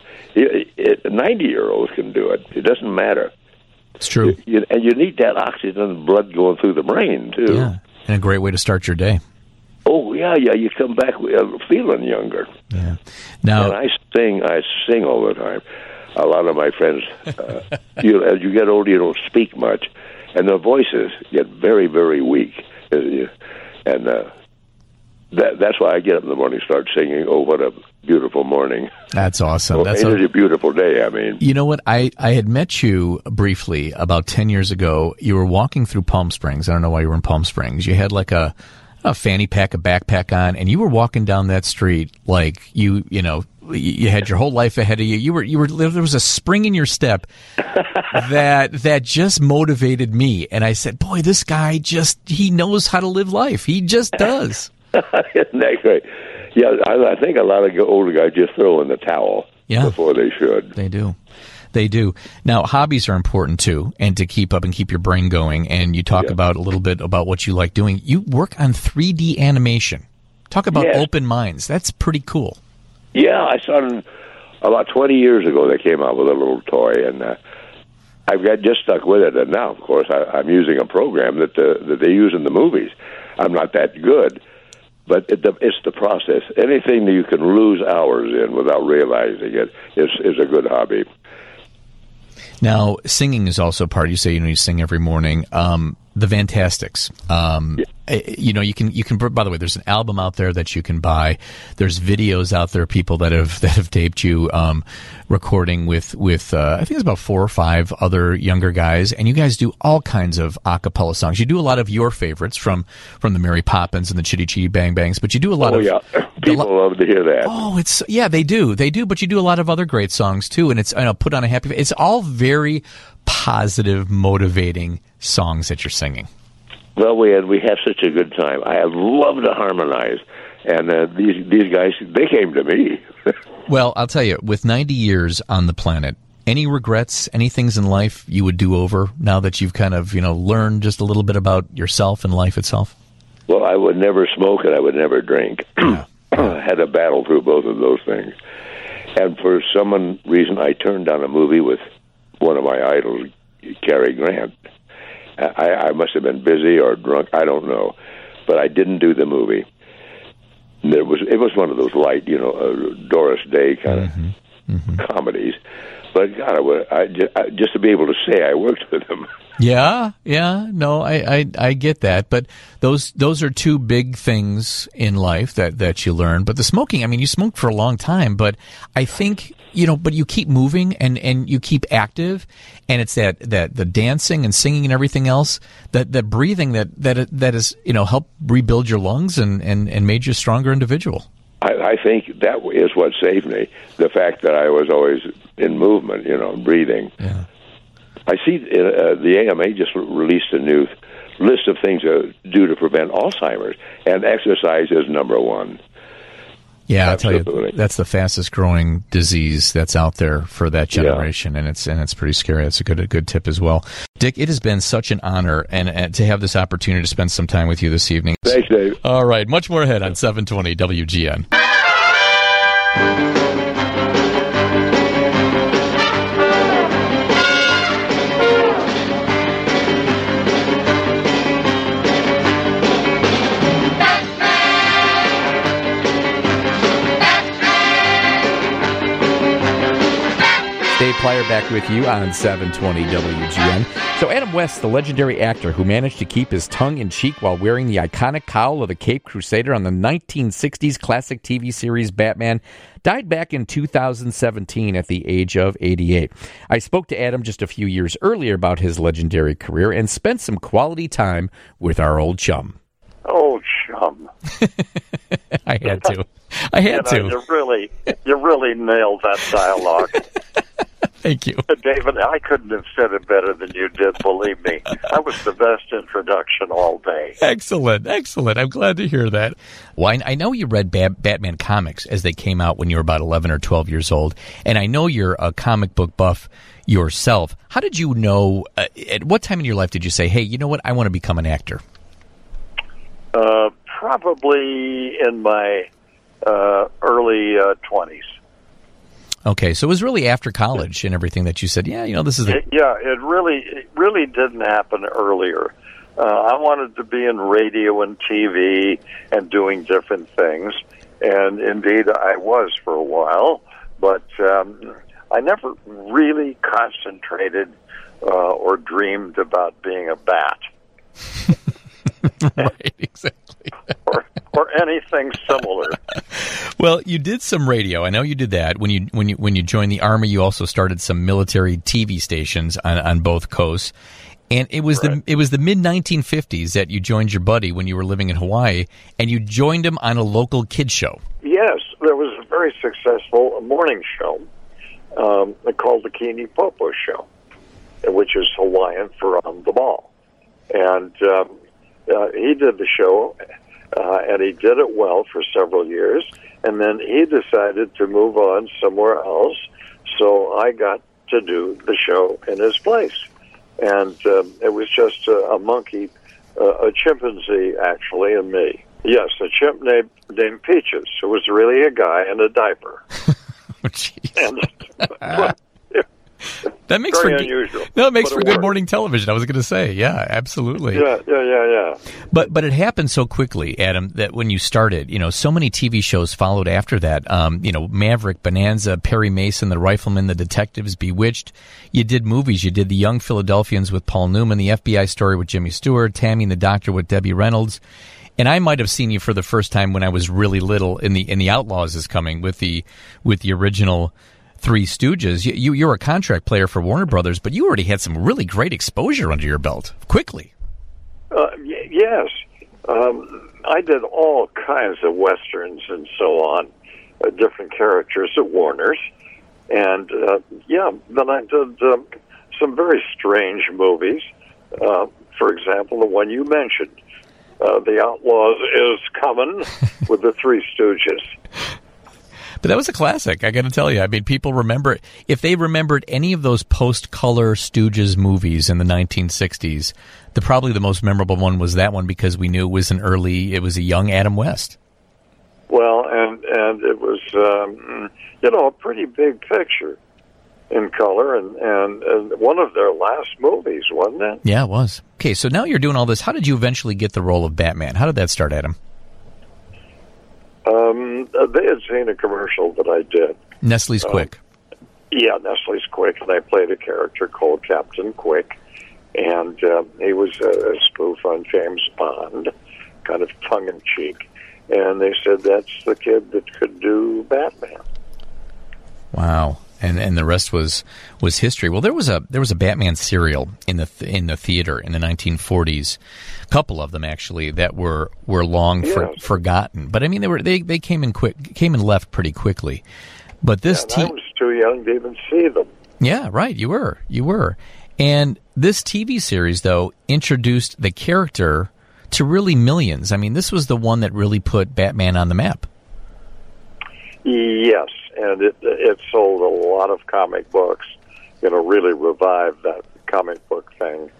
ninety-year-olds can do it. It doesn't matter.
It's true.
You, you, and you need that oxygen blood going through the brain, too.
Yeah, and a great way to start your day.
Oh, yeah, yeah, you come back uh, feeling younger.
Yeah. Now,
and I sing, I sing all the time. A lot of my friends, uh, you, as you get older, you don't speak much, and their voices get very, very weak. And uh, that, that's why I get up in the morning and start singing, oh, what a beautiful morning.
That's awesome.
Well,
that's
it
a,
is a beautiful day, I mean.
You know what? I, I had met you briefly about ten years ago. You were walking through Palm Springs. I don't know why you were in Palm Springs. You had like a, a fanny pack, a backpack on, and you were walking down that street like you, you know, you had your whole life ahead of you. You were, you were. There was a spring in your step that that just motivated me. And I said, "Boy, this guy just—he knows how to live life. He just does."
Isn't that great? Yeah, I, I think a lot of older guys just throw in the towel
yeah,
before they should.
They do. They do. Now, hobbies are important too, and to keep up and keep your brain going. And you talk
yeah.
about a little bit about what you like doing. You work on three D animation. Talk about
yes.
open minds. That's pretty cool.
Yeah, I started about twenty years ago. They came out with a little toy, and uh, I've got just stuck with it. And now, of course, I, I'm using a program that uh, that they use in the movies. I'm not that good, but it, the, it's the process. Anything that you can lose hours in without realizing it is is a good hobby.
Now, singing is also part. You say you know you sing every morning. Um, the Fantastics. Um, yeah. You know, you can you can. By the way, there's an album out there that you can buy. There's videos out there, people that have that have taped you um, recording with with. Uh, I think it's about four or five other younger guys, and you guys do all kinds of a cappella songs. You do a lot of your favorites from from the Mary Poppins and the Chitty Chitty Bang Bangs, but you do a lot
oh,
of.
Oh yeah, people lo- love to hear that.
Oh, it's yeah, they do, they do. But you do a lot of other great songs too, and it's you know put on a happy. It's all very positive, motivating songs that you're singing.
Well, we had we have such a good time. I have loved to harmonize, and uh, these these guys they came to me.
Well, I'll tell you, with ninety years on the planet, any regrets, any things in life you would do over now that you've kind of you know learned just a little bit about yourself and life itself?
Well, I would never smoke and I would never drink.
Yeah.
I had to battle through both of those things, and for some reason, I turned down a movie with one of my idols, Cary Grant. I, I must have been busy or drunk, I don't know. But I didn't do the movie. there was it was one of those light, you know, uh, Doris Day kind of mm-hmm. Mm-hmm. comedies. But God, I, would, I, just, I just to be able to say I worked with him.
Yeah, yeah, no, I, I, I get that, but those those are two big things in life that, that you learn. But the smoking, I mean, you smoked for a long time, but I think, you know, but you keep moving and, and you keep active, and it's that, that the dancing and singing and everything else, that, that breathing that that that is, you know, helped rebuild your lungs and, and, and made you a stronger individual.
I, I think that is what saved me. The fact that I was always in movement, you know, breathing.
Yeah.
I see uh, the A M A just released a new list of things to do to prevent Alzheimer's, and exercise is number one.
Yeah,
Absolutely.
I'll tell you, that's the fastest growing disease that's out there for that generation, yeah. and it's and it's pretty scary. That's a good a good tip as well. Dick, it has been such an honor and, and to have this opportunity to spend some time with you this evening.
Thanks, Dave.
All right, much more ahead on seven twenty W G N. Dave Plyer back with you on seven twenty W G N. So Adam West, the legendary actor who managed to keep his tongue in cheek while wearing the iconic cowl of the Caped Crusader on the nineteen sixties classic T V series Batman, died back in two thousand seventeen at the age of eighty-eight. I spoke to Adam just a few years earlier about his legendary career and spent some quality time with our old chum.
Old chum.
I had to. I had
you know,
to.
You really, you really nailed that dialogue.
Thank you.
David, I couldn't have said it better than you did, believe me. That was the best introduction all day.
Excellent, excellent. I'm glad to hear that. Well, I, I know you read Bat- Batman comics as they came out when you were about eleven or twelve years old, and I know you're a comic book buff yourself. How did you know, uh, at what time in your life did you say, hey, you know what, I want to become an actor?
Uh, probably in my uh, early uh, twenties.
Okay, so it was really after college and everything that you said, yeah, you know, this is the...
It, yeah, it really it really didn't happen earlier. Uh, I wanted to be in radio and T V and doing different things, and indeed I was for a while, but um, I never really concentrated uh, or dreamed about being a bat.
Right, exactly.
or, or anything similar.
Well, you did some radio. I know you did that. When you when you when you joined the Army, you also started some military T V stations on, on both coasts. And it was right. the it was the mid nineteen fifties that you joined your buddy when you were living in Hawaii, and you joined him on a local kids show.
Yes, there was a very successful morning show um, called the Kini Popo Show, which is Hawaiian for on the ball. And um, uh, he did the show, uh, and he did it well for several years. And then he decided to move on somewhere else, so I got to do the show in his place. And um, it was just a, a monkey, uh, a chimpanzee, actually, and me. Yes, a chimp named, named Peaches, who was really a guy in a diaper.
Oh, jeez.
And,
that makes
very
for
unusual.
No, it makes
but
for
it
good
worked.
morning television. I was going to say, yeah, absolutely.
Yeah, yeah, yeah, yeah.
But but it happened so quickly, Adam, that when you started, you know, so many T V shows followed after that. Um, you know, Maverick, Bonanza, Perry Mason, The Rifleman, The Detectives, Bewitched. You did movies. You did The Young Philadelphians with Paul Newman, The F B I Story with Jimmy Stewart, Tammy and the Doctor with Debbie Reynolds. And I might have seen you for the first time when I was really little in the in the Outlaws is Coming with the with the original Three Stooges. You, you, you're a contract player for Warner Brothers, but you already had some really great exposure under your belt quickly.
Uh, y- yes. Um, I did all kinds of Westerns and so on, uh, different characters at Warner's. And, uh, yeah, then I did um, some very strange movies. Uh, for example, the one you mentioned, uh, The Outlaws is Coming with the Three Stooges.
But that was a classic, I got to tell you. I mean, people remember, if they remembered any of those post-color Stooges movies in the nineteen sixties, the probably the most memorable one was that one because we knew it was an early, it was a young Adam West.
Well, and and it was, um, you know, a pretty big picture in color, and, and, and one of their last movies, wasn't it?
Yeah, it was. Okay, so now you're doing all this. How did you eventually get the role of Batman? How did that start, Adam?
Um, they had seen a commercial that I did.
Nestle's
um,
Quick.
Yeah, Nestle's Quick, and I played a character called Captain Quick, and uh, he was a, a spoof on James Bond, kind of tongue-in-cheek. And they said that's the kid that could do Batman.
Wow. And and the rest was was history. Well, there was a there was a Batman serial in the th- in the theater in the nineteen forties, a couple of them actually that were were long
yes.
for, forgotten. But I mean, they were they, they came in quick came and left pretty quickly. But this
yeah,
t-
I was too young to even see them.
Yeah, right. You were you were, and this T V series though introduced the character to really millions. I mean, this was the one that really put Batman on the map.
Yes. And it it sold a lot of comic books, you know, really revived that comic book thing.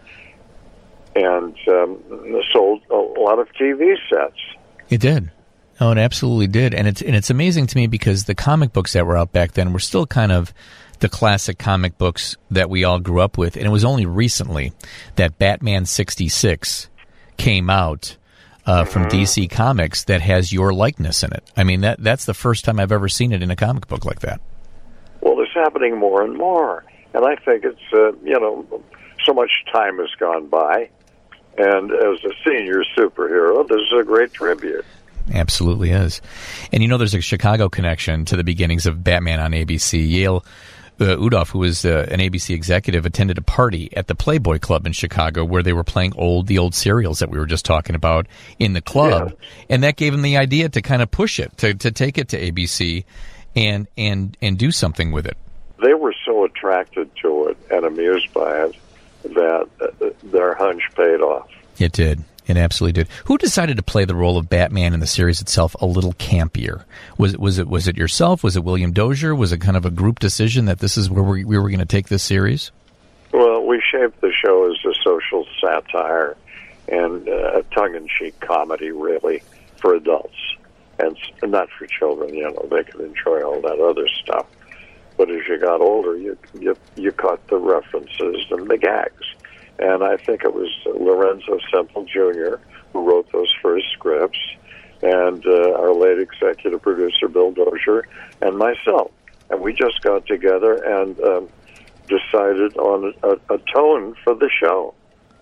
And um, sold a lot of T V sets.
It did. Oh, it absolutely did. And it's and it's amazing to me because the comic books that were out back then were still kind of the classic comic books that we all grew up with. And it was only recently that Batman sixty-six came out Uh, from D C Comics that has your likeness in it. I mean, that that's the first time I've ever seen it in a comic book like that.
Well, it's happening more and more. And I think it's, uh, you know, so much time has gone by. And as a senior superhero, this is a great tribute.
Absolutely is. And you know, there's a Chicago connection to the beginnings of Batman on A B C. Yale Uh, Udoff, who was uh, an A B C executive, attended a party at the Playboy Club in Chicago where they were playing old the old serials that we were just talking about in the club,
yeah.
and that gave him the idea to kind of push it, to, to take it to A B C and and and do something with it.
They were so attracted to it and amused by it that uh, their hunch paid off.
It did. It absolutely did. Who decided to play the role of Batman in the series itself a little campier? Was it was it was it yourself? Was it William Dozier? Was it kind of a group decision that this is where we, we were going to take this series?
Well, we shaped the show as a social satire and uh, a tongue-in-cheek comedy, really, for adults, and not for children. You know, they could enjoy all that other stuff. But as you got older, you you, you caught the references and the gags. And I think it was Lorenzo Semple Junior who wrote those first scripts, and uh, our late executive producer, Bill Dozier, and myself. And we just got together and um, decided on a, a tone for the show.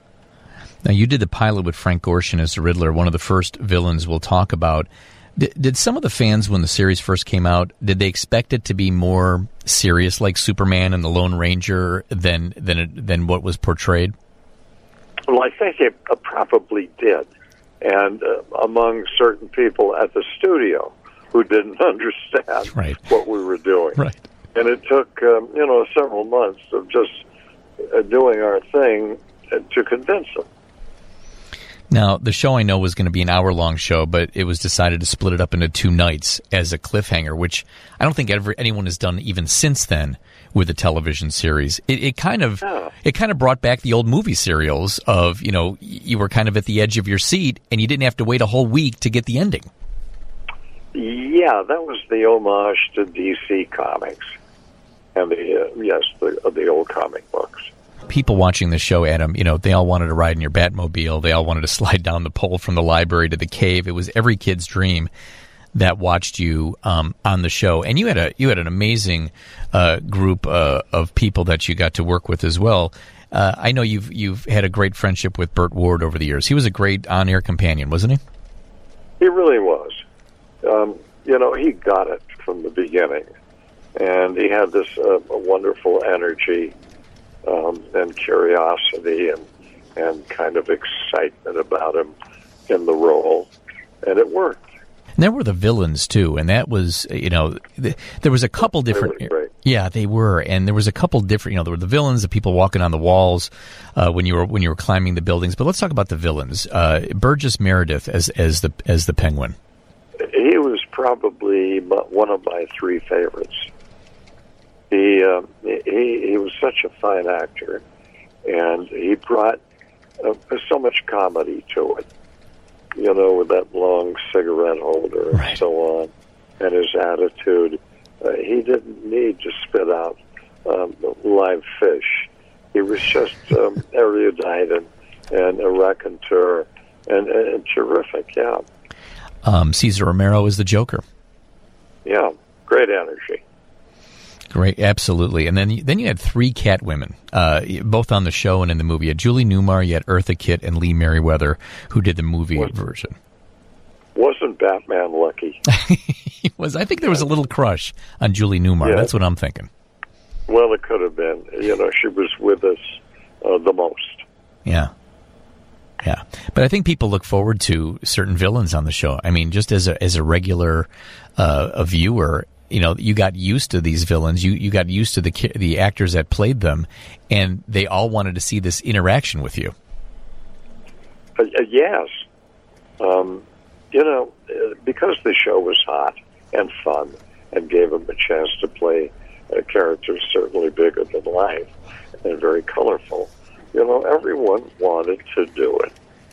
Now, you did the pilot with Frank Gorshin as the Riddler, one of the first villains we'll talk about. Did, did some of the fans, when the series first came out, did they expect it to be more serious, like Superman and the Lone Ranger, than than it, than what was portrayed?
Well, I think it uh, probably did. And uh, among certain people at the studio who didn't understand
right.
what we were doing.
Right.
And it took, um, you know, several months of just uh, doing our thing uh, to convince them.
Now, the show I know was going to be an hour-long show, but it was decided to split it up into two nights as a cliffhanger, which I don't think ever anyone has done even since then with a television series. It, it kind of
yeah.
it kind of brought back the old movie serials of, you know, you were kind of at the edge of your seat and you didn't have to wait a whole week to get the ending.
Yeah, that was the homage to D C Comics and the uh, yes, the uh, the old comic books.
People watching the show, Adam, you know, they all wanted to ride in your Batmobile. They all wanted to slide down the pole from the library to the cave. It was every kid's dream that watched you um, on the show. And you had a you had an amazing uh, group uh, of people that you got to work with as well. Uh, I know you've you've had a great friendship with Burt Ward over the years. He was a great on-air companion, wasn't he?
He really was. Um, you know, he got it from the beginning, and he had this uh, wonderful energy. Um, and curiosity and and kind of excitement about him in the role, and it worked.
And there were the villains too, and that was, you know, th- there was a couple different.
They were great.
Yeah, they were, and there was a couple different. You know, there were the villains, the people walking on the walls uh, when you were when you were climbing the buildings. But let's talk about the villains. Uh, Burgess Meredith as as the as the Penguin.
He was probably one of my three favorites. He, uh, he he was such a fine actor, and he brought uh, so much comedy to it. You know, with that long cigarette holder
right.
and so on, and his attitude. Uh, he didn't need to spit out um, live fish. He was just um, erudite and, and a raconteur and, and terrific. Yeah.
Um, Cesar Romero is the Joker.
Yeah, great energy.
Great, absolutely. And then, then you had three Catwomen, uh, both on the show and in the movie. You had Julie Newmar, you had Eartha Kitt, and Lee Merriweather, who did the movie
Was,
version.
Wasn't Batman lucky?
He was. I think there was a little crush on Julie Newmar.
Yeah.
That's what I'm thinking.
Well, it could have been. You know, she was with us uh, the most.
Yeah. Yeah. But I think people look forward to certain villains on the show. I mean, just as a, as a regular uh, a viewer, you know, you got used to these villains. You you got used to the the actors that played them, and they all wanted to see this interaction with you.
Uh, uh, yes. Um, you know, uh, because the show was hot and fun and gave them a chance to play uh, characters certainly bigger than life and very colorful, you know, everyone wanted to do it.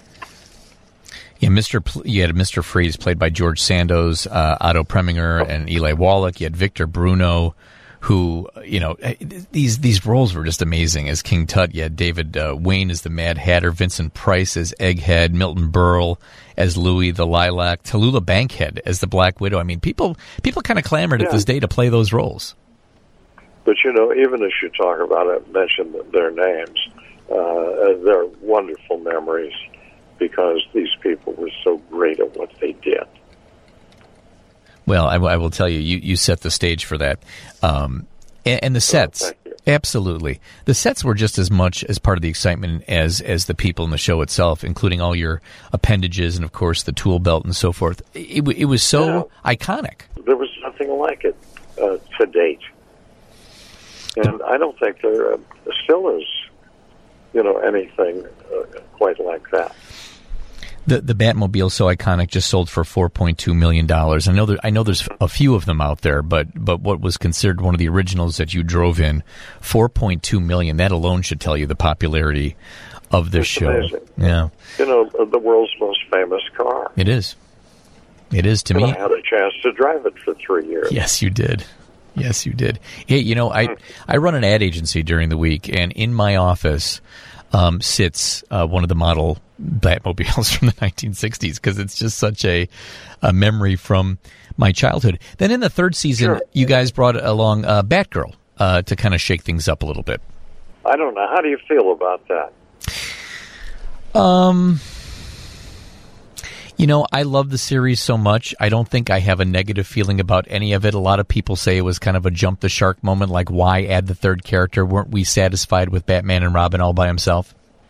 Yeah, Mister Pl- you had Mister Freeze played by George Sandoz, uh, Otto Preminger, and Eli Wallach. You had Victor Bruno, who, you know, these these roles were just amazing. As King Tut, you had David uh, Wayne as the Mad Hatter, Vincent Price as Egghead, Milton Berle as Louis the Lilac, Tallulah Bankhead as the Black Widow. I mean, people people kind of clamored
yeah.
at this day to play those roles.
But, you know, even as you talk about it, mention their names, uh, they're wonderful memories, because these people were so great at what they did.
Well, I, w- I will tell you, you, you set the stage for that. Um, and, and the sets,
oh,
absolutely. The sets were just as much as part of the excitement as, as the people in the show itself, including all your appendages and, of course, the tool belt and so forth. It, it, it was so yeah. iconic.
There was nothing like it uh, to date. And I don't think there uh, still is, you know, anything uh, quite like that.
The the Batmobile, so iconic, just sold for four point two million dollars. I know there, I know there's a few of them out there, but but what was considered one of the originals that you drove in, four point two million dollars. That alone should tell you the popularity of this
it's
show.
Amazing.
Yeah,
you know, the world's most famous car.
It is. It is to
and
me.
I had a chance to drive it for three years.
Yes, you did. Yes, you did. Hey, you know, I I run an ad agency during the week, and in my office um, sits uh, one of the model Batmobiles from the nineteen sixties, because it's just such a, a memory from my childhood. Then in the third season,
sure.
you guys brought along uh, Batgirl uh, to kind of shake things up a little bit.
I don't know. How do you feel about that?
Um, you know, I love the series so much. I don't think I have a negative feeling about any of it. A lot of people say it was kind of a jump the shark moment, like why add the third character? Weren't we satisfied with Batman and Robin all by himself?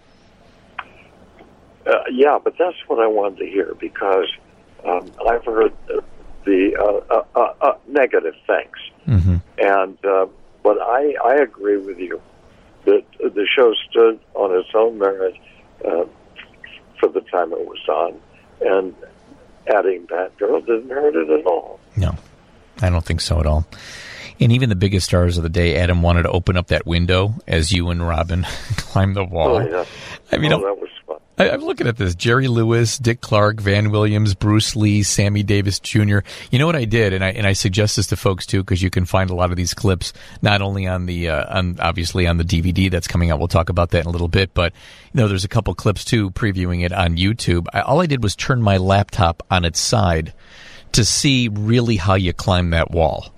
Uh, yeah, but that's what I wanted to hear, because um, I've heard the uh, uh, uh, uh, negative things.
Mm-hmm.
And uh, but I, I agree with you that the show stood on its own merit uh, for the time it was on, and adding Batgirl didn't hurt it at all.
No, I don't think so at all. And even the biggest stars of the day, Adam wanted to open up that window as you and Robin climbed the wall.
Oh, yeah.
I mean,
oh, that was fun.
I, I'm looking at this. Jerry Lewis, Dick Clark, Van Williams, Bruce Lee, Sammy Davis Junior You know what I did, and I and I suggest this to folks too, because you can find a lot of these clips not only on the uh, on obviously on the D V D that's coming out. We'll talk about that in a little bit, but you know, there's a couple clips too previewing it on YouTube. I, all I did was turn my laptop on its side to see really how you climb that wall.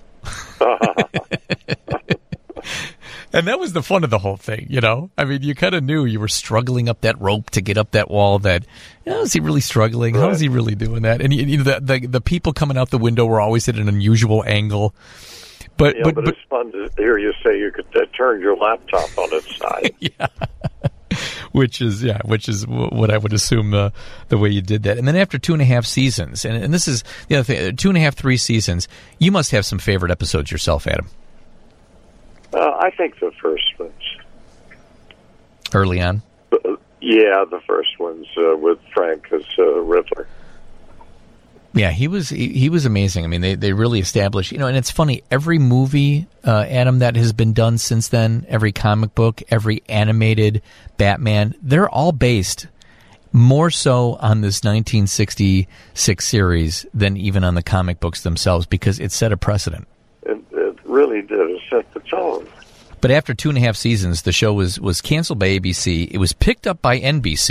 And that was the fun of the whole thing, you know? I mean, you kind of knew you were struggling up that rope to get up that wall, that, you know, is he really struggling? Right. How is he really doing that? And you know, the, the the people coming out the window were always at an unusual angle. But,
yeah,
but,
but,
but
it's fun to hear you say you could uh, turn your laptop on its side.
Yeah. Which is, yeah, which is what I would assume uh, the way you did that. And then after two and a half seasons, and, and this is the other thing, two and a half, three seasons, you must have some favorite episodes yourself, Adam.
Uh, I think the first ones.
Early on?
Uh, yeah, the first ones uh, with Frank as uh, Riddler.
Yeah, he was he, he was amazing. I mean, they, they really established, you know, and it's funny, every movie, uh, Adam, that has been done since then, every comic book, every animated Batman, they're all based more so on this nineteen sixty-six series than even on the comic books themselves, because it set a precedent.
It, it really did. It set the tone.
But after two and a half seasons, the show was, was canceled by A B C. It was picked up by N B C.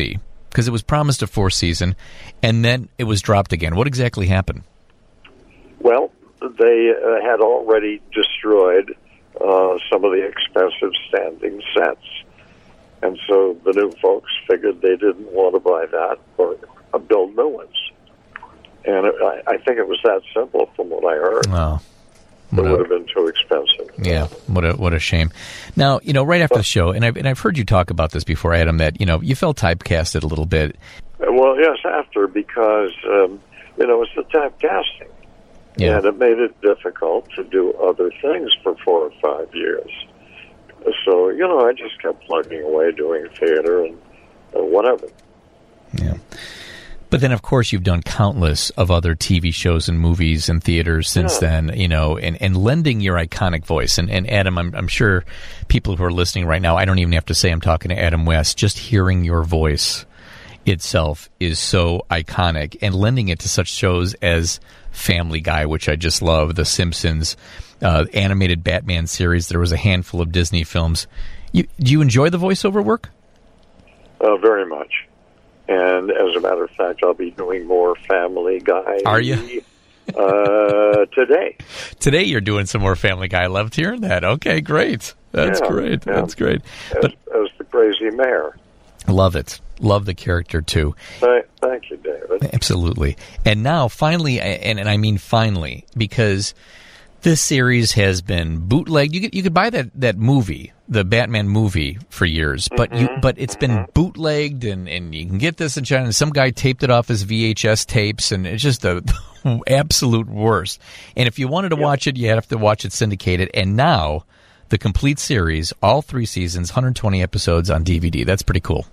Because it was promised a fourth season, and then it was dropped again. What exactly happened?
Well, they uh, had already destroyed uh, some of the expensive standing sets. And so the new folks figured they didn't want to buy that or uh, build new ones. And it, I, I think it was that simple from what I heard.
Oh.
It would have been too expensive.
Yeah, what a what a shame. Now, you know, right after the show, and I've, and I've heard you talk about this before, Adam, that, you know, you felt typecasted a little bit.
Well, yes, after, because, um, you know, it's the typecasting.
Yeah.
And it made it difficult to do other things for four or five years. So, you know, I just kept plugging away doing theater and uh, whatever.
Yeah. But then, of course, you've done countless of other T V shows and movies and theaters since
yeah.
then, you know, and, and lending your iconic voice. And, and Adam, I'm, I'm sure people who are listening right now, I don't even have to say I'm talking to Adam West, just hearing your voice itself is so iconic, and lending it to such shows as Family Guy, which I just love, The Simpsons, uh, animated Batman series. There was a handful of Disney films. You, do you enjoy the voiceover work?
Uh, very much. And as a matter of fact, I'll be doing more Family Guy.
Are you?
uh, today.
Today you're doing some more Family Guy. I loved hearing that. Okay, great. That's
yeah,
great.
yeah.
That's great.
As,
but
as the crazy mayor.
Love it. Love the character, too.
Thank, thank you, David.
Absolutely. And now, finally, and, and I mean finally, because this series has been bootlegged. You could, you could buy that, that movie, the Batman movie, for years, but
mm-hmm.
you but it's been
mm-hmm.
bootlegged, and, and you can get this in China. And some guy taped it off his V H S tapes, and it's just the absolute worst. And if you wanted to
yep.
watch it, you have to watch it syndicated. And now, the complete series, all three seasons, one hundred twenty episodes on D V D. That's pretty cool.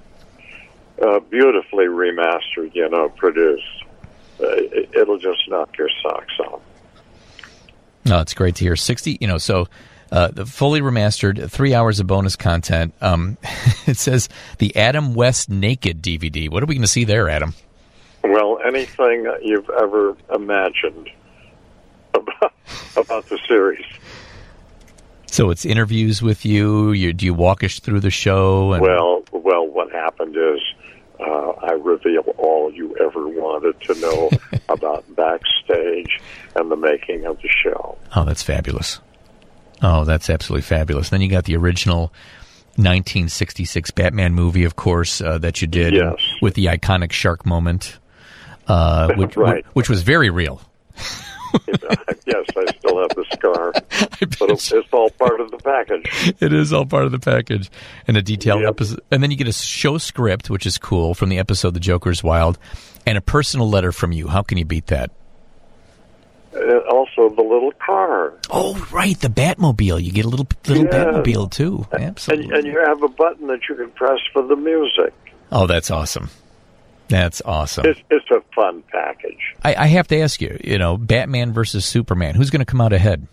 Uh, beautifully remastered, you know, produced. Uh, it, it'll just knock your socks off.
No, it's great to hear. sixty, you know, so uh, the fully remastered, three hours of bonus content. Um, it says the Adam West Naked D V D. What are we going to see there, Adam?
Well, anything you've ever imagined about, about the series.
So it's interviews with you. you. Do you walk us through the show? And...
Well, well, what happened is uh, I reveal all you ever wanted to know about backstage and the making of the show.
Oh, that's fabulous. Oh, that's absolutely fabulous. Then you got the original nineteen sixty-six Batman movie, of course, uh, that you did
yes.
with the iconic shark moment, uh, which,
right.
which was very real.
Yes, I still have the scar, but it's, it's all part of the package.
It is all part of the package, and a detailed
yep.
episode. And then you get a show script, which is cool, from the episode "The Joker's Wild," and a personal letter from you. How can you beat that?
And also the little car.
Oh, right, the Batmobile. You get a little little
yeah.
Batmobile too. Absolutely.
And, and you have a button that you can press for the music.
Oh, that's awesome. That's awesome.
It's, it's a fun package.
I, I have to ask you, you know, Batman versus Superman. Who's going to come out ahead?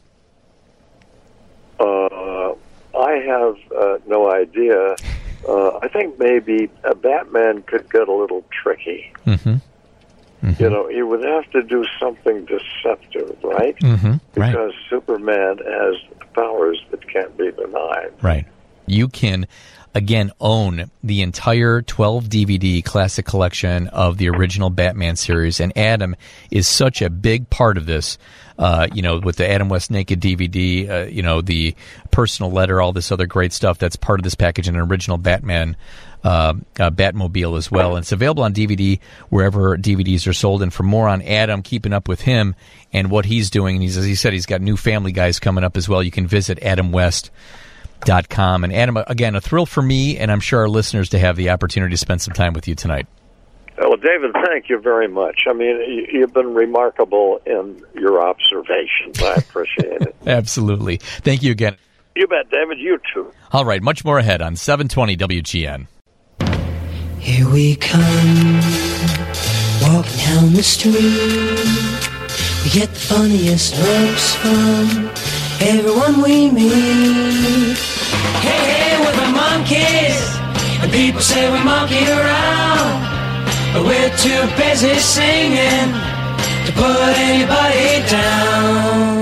Uh, I have uh, no idea. Uh, I think maybe a Batman could get a little tricky.
Mm-hmm. Mm-hmm.
You know, you would have to do something deceptive, right?
Mm-hmm.
Because
right.
Superman has powers that can't be denied.
Right. You can, again, own the entire twelve D V D classic collection of the original Batman series, and Adam is such a big part of this. Uh, you know, with the Adam West Naked D V D, uh, you know, the personal letter, all this other great stuff that's part of this package, and an original Batman uh, uh, Batmobile as well. And it's available on D V D wherever D V Ds are sold. And for more on Adam, keeping up with him and what he's doing, and he's, as he said, he's got new Family Guys coming up as well. You can visit adam west dot com. And Adam, again, a thrill for me, and I'm sure our listeners, to have the opportunity to spend some time with you tonight.
Well, David, thank you very much. I mean, you've been remarkable in your observations. I appreciate it.
Absolutely. Thank you again.
You bet, David. You too.
All right, much more ahead on seven twenty W G N.
Here we come, walking down the street. We get the funniest looks from everyone we meet. Hey, hey, we're the monkeys, and people say we monkey around, but we're too busy singing to put anybody down.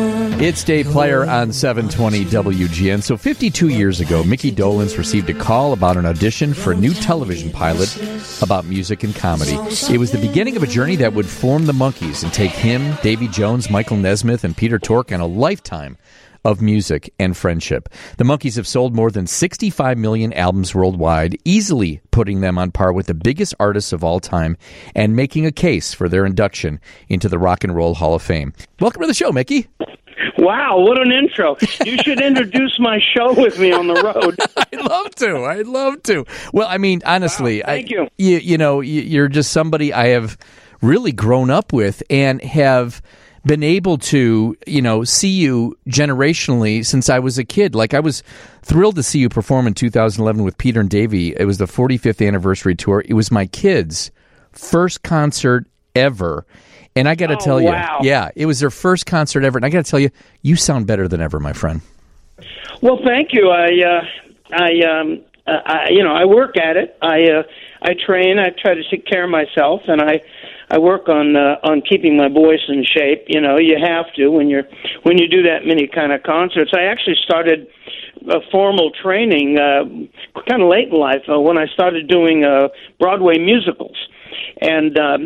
Hits Day Player on seven twenty W G N. So fifty-two years ago, Mickey Dolenz received a call about an audition for a new television pilot about music and comedy. It was the beginning of a journey that would form the Monkees and take him, Davy Jones, Michael Nesmith, and Peter Tork on a lifetime of music and friendship. The Monkees have sold more than sixty-five million albums worldwide, easily putting them on par with the biggest artists of all time and making a case for their induction into the Rock and Roll Hall of Fame. Welcome to the show, Mickey.
Wow, what an intro. You should introduce my show with me on the road.
I'd love to. I'd love to. Well, I mean, honestly,
wow, thank
I,
you.
you. You know, you're just somebody I have really grown up with and have been able to, you know, see you generationally since I was a kid. Like, I was thrilled to see you perform in two thousand eleven with Peter and Davy. It was the forty-fifth anniversary tour. It was my kids' first concert ever. And I got to
oh,
tell you,
wow.
yeah, it was their first concert ever. And I got to tell you, you sound better than ever, my friend.
Well, thank you. I, uh, I, um, uh, I, you know, I work at it. I, uh, I train. I try to take care of myself, and I, I work on uh, on keeping my voice in shape. You know, you have to when you're when you do that many kind of concerts. I actually started a formal training uh, kind of late in life uh, when I started doing uh, Broadway musicals, and. Um,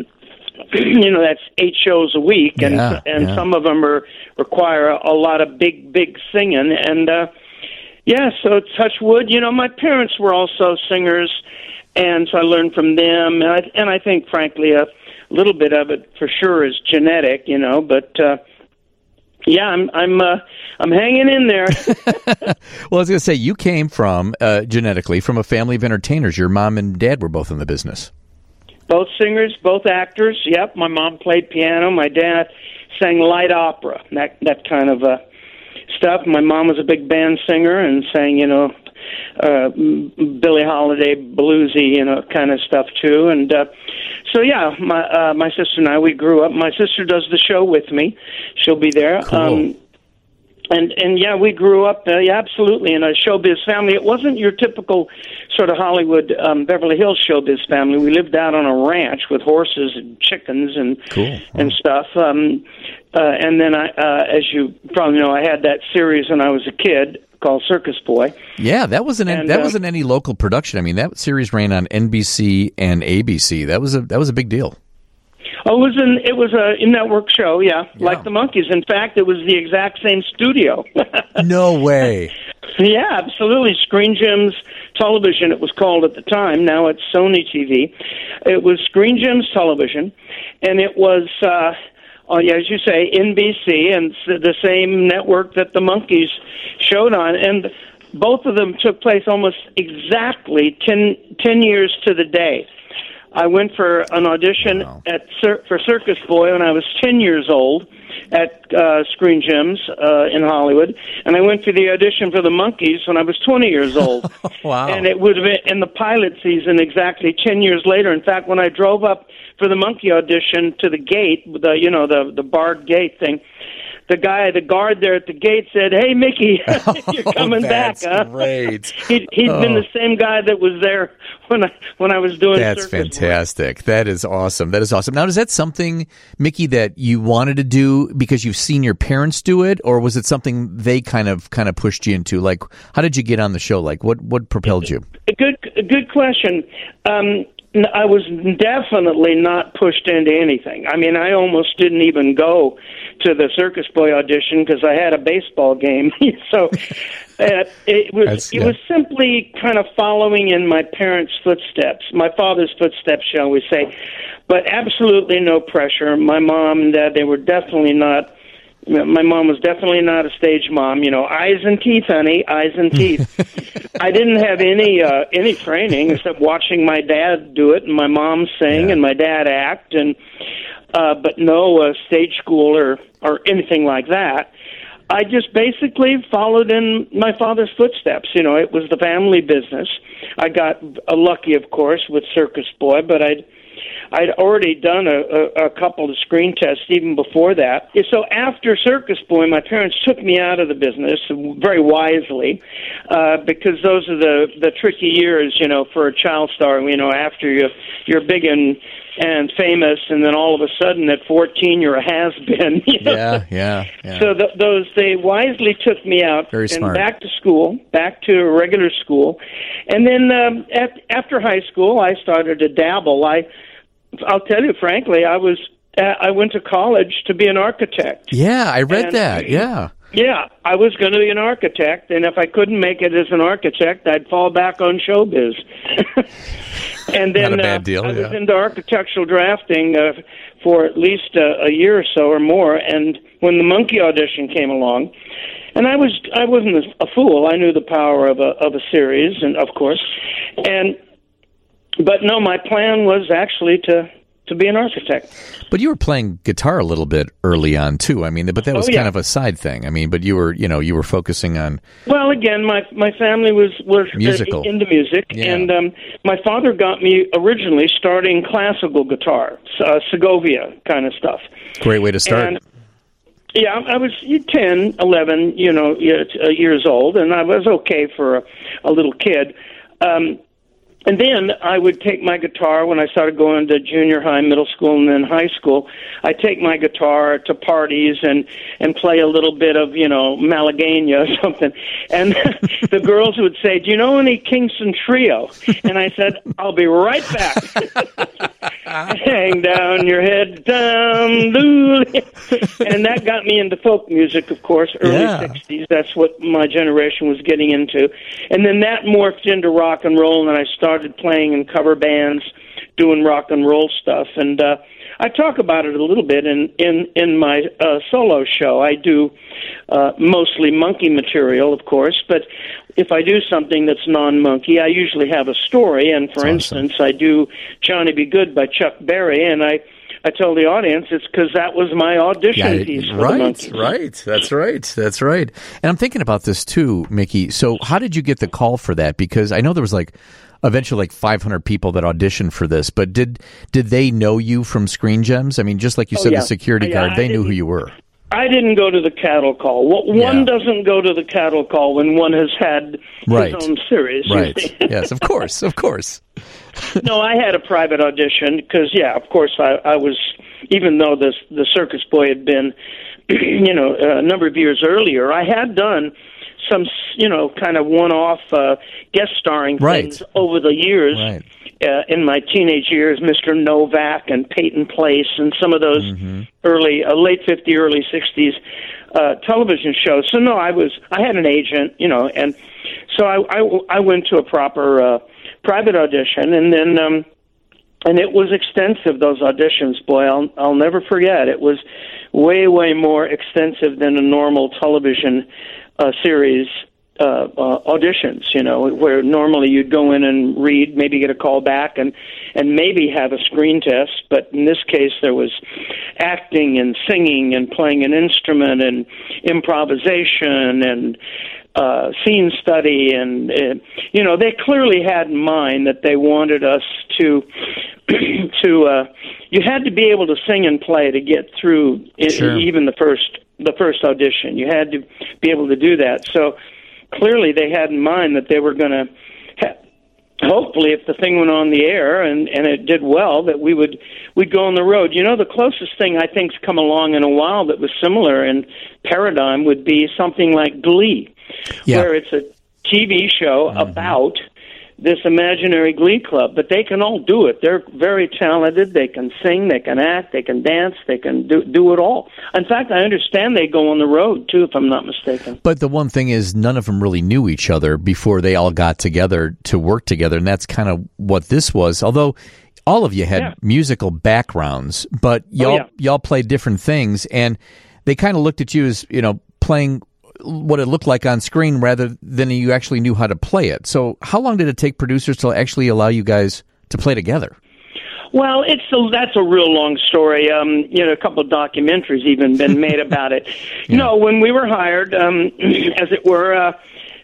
you know, that's eight shows a week, and
yeah,
and
yeah.
some of them are require a lot of big, big singing. And, uh, yeah, so touch wood. You know, my parents were also singers, and so I learned from them. And I, and I think, frankly, a little bit of it for sure is genetic, you know, but... Uh, Yeah, I'm I'm uh, I'm hanging in there.
Well, I was going to say, you came from, uh, genetically, from a family of entertainers. Your mom and dad were both in the business.
Both singers, both actors. Yep, my mom played piano. My dad sang light opera, that that kind of uh, stuff. My mom was a big band singer and sang, you know, uh, Billie Holiday bluesy, you know, kind of stuff too. And uh, so, yeah, my uh, my sister and I, we grew up. My sister does the show with me. She'll be there.
Cool.
Um, And, and yeah, we grew up, uh, yeah, absolutely, in a showbiz family. It wasn't your typical sort of Hollywood, um, Beverly Hills showbiz family. We lived out on a ranch with horses and chickens and
cool.
and stuff. Um, uh, and then, I, uh, as you probably know, I had that series when I was a kid called Circus Boy.
Yeah, that wasn't
and,
that
uh,
wasn't any local production. I mean, that series ran on N B C and A B C. That was a that was a big deal.
Oh, it was an it was a network show, yeah,
yeah,
like the Monkees. In fact, it was the exact same studio.
No way.
Yeah, absolutely. Screen Gems Television, it was called at the time. Now it's Sony T V. It was Screen Gems Television, and it was, uh, oh, yeah, as you say, N B C, and the same network that the Monkees showed on. And both of them took place almost exactly ten, ten years to the day. I went for an audition
wow.
at Cir- for Circus Boy when I was ten years old at uh, Screen Gems uh, in Hollywood, and I went for the audition for the Monkees when I was twenty years old.
Wow!
And it would have been in the pilot season exactly ten years later. In fact, when I drove up for the Monkey audition to the gate, the you know the the barred gate thing, the guy, the guard there at the gate said, "Hey, Mickey, you're coming
oh,
back, huh?"
Great.
he'd he'd
oh.
been the same guy that was there when I when I was doing.
That's
Circus
fantastic. Work. That is awesome. That is awesome. Now, is that something, Mickey, that you wanted to do because you've seen your parents do it, or was it something they kind of kind of pushed you into? Like, how did you get on the show? Like, what what propelled you?
A good a good question. Um, I was definitely not pushed into anything. I mean, I almost didn't even go to the Circus Boy audition because I had a baseball game. So uh, it was That's, it yeah. was simply kind of following in my parents' footsteps, my father's footsteps, shall we say. But absolutely no pressure. My mom and dad, they were definitely not. My mom was definitely not a stage mom. You know, eyes and teeth, honey, eyes and teeth. I didn't have any uh, any training except watching my dad do it and my mom sing yeah. and my dad act, and uh, but no uh, stage school or or anything like that. I just basically followed in my father's footsteps. You know, it was the family business. I got uh, lucky, of course, with Circus Boy, but I'd. I'd already done a, a, a couple of screen tests even before that. So after Circus Boy, my parents took me out of the business very wisely uh, because those are the, the tricky years, you know, for a child star. You know, after you, you're big in and famous, and then all of a sudden at fourteen you're a has-been. You know?
Yeah, yeah, yeah.
So th- those they wisely took me out
Very
and
smart.
back to school, back to regular school, and then um, at, after high school I started to dabble. I, I'll tell you frankly, I was uh, I went to college to be an architect.
Yeah, I read
And-
that. Yeah.
Yeah, I was going to be an architect, and if I couldn't make it as an architect, I'd fall back on showbiz. And then
Not a bad
uh,
deal,
I
yeah.
was into architectural drafting uh, for at least a, a year or so or more. And when the Monkey audition came along, and I was I wasn't a fool. I knew the power of a of a series, and of course, and but no, my plan was actually to. to be an architect.
But you were playing guitar a little bit early on too. I mean, but that was
Oh, yeah.
kind of a side thing. I mean, but you were, you know, you were focusing on.
Well, again, my my family was was uh,
Musical.
into music,
Yeah.
and um, my father got me originally starting classical guitar, uh, Segovia kind of stuff.
Great way to start.
And, yeah, I was ten, eleven, you know, years old, and I was okay for a, a little kid. Um, And then I would take my guitar when I started going to junior high, middle school, and then high school. I'd take my guitar to parties and, and play a little bit of, you know, Malagueña or something. And the girls would say, "Do you know any Kingston Trio?" And I said, "I'll be right back." Hang down your head, down, doodle. And that got me into folk music, of course, early
Yeah.
sixties. That's what my generation was getting into. And then that morphed into rock and roll, and I started playing in cover bands, doing rock and roll stuff. And uh, I talk about it a little bit in, in, in my uh, solo show. I do uh, mostly monkey material, of course, but if I do something that's non-monkey, I usually have a story. And for
That's awesome.
instance, I do Johnny Be Good by Chuck Berry, and I, I tell the audience it's because that was my audition
Yeah,
piece for the
right,
Monkees.
right. That's right. That's right. And I'm thinking about this too, Mickey. So how did you get the call for that? Because I know there was like eventually like five hundred people that auditioned for this, but did did they know you from Screen Gems? I mean, just like you
Oh,
said,
yeah.
the security
Yeah,
guard,
I
they knew who
didn't-
you were.
I didn't go to the cattle call. Well, one
Yeah.
doesn't go to the cattle call when one has had
Right.
his own series. you
Right.
see.
Yes, of course, of course.
No, I had a private audition because, yeah, of course, I, I was, even though the the Circus Boy had been, you know, a number of years earlier, I had done some, you know, kind of one-off uh, guest starring
Right.
things over the years.
Right.
Uh, in my teenage years, Mister Novak and Peyton Place and some of those
Mm-hmm.
early, uh, late fifties, early sixties uh, television shows. So no, I was, I had an agent, you know, and so I, I, I went to a proper uh, private audition, and then, um, and it was extensive. Those auditions, boy, I'll, I'll never forget. It was way, way more extensive than a normal television uh, series. Uh, uh, auditions, you know, where normally you'd go in and read, maybe get a call back, and and maybe have a screen test. But in this case, there was acting and singing and playing an instrument and improvisation and uh, scene study, and uh, you know, they clearly had in mind that they wanted us to to. Uh, you had to be able to sing and play to get through i-
Sure.
even the first the first audition. You had to be able to do that. So. Clearly, they had in mind that they were going to, ha- hopefully, if the thing went on the air and, and it did well, that we would we'd go on the road. You know, the closest thing I think's come along in a while that was similar in paradigm would be something like Glee,
Yeah.
where it's a T V show
Mm-hmm.
about this imaginary glee club, but they can all do it. They're very talented. They can sing, they can act, they can dance, they can do do it all. In fact, I understand they go on the road too, if I'm not mistaken.
But the one thing is, none of them really knew each other before they all got together to work together, and that's kind of what this was. Although all of you had
Yeah.
musical backgrounds, but y'all
yeah.
y'all played different things, and they kind of looked at you as, you know, playing what it looked like on screen rather than you actually knew how to play it. So how long did it take producers to actually allow you guys to play together?
Well, it's a, that's a real long story. Um, you know, a couple of documentaries even been made about it.
Yeah.
No, when we were hired, um, as it were, uh,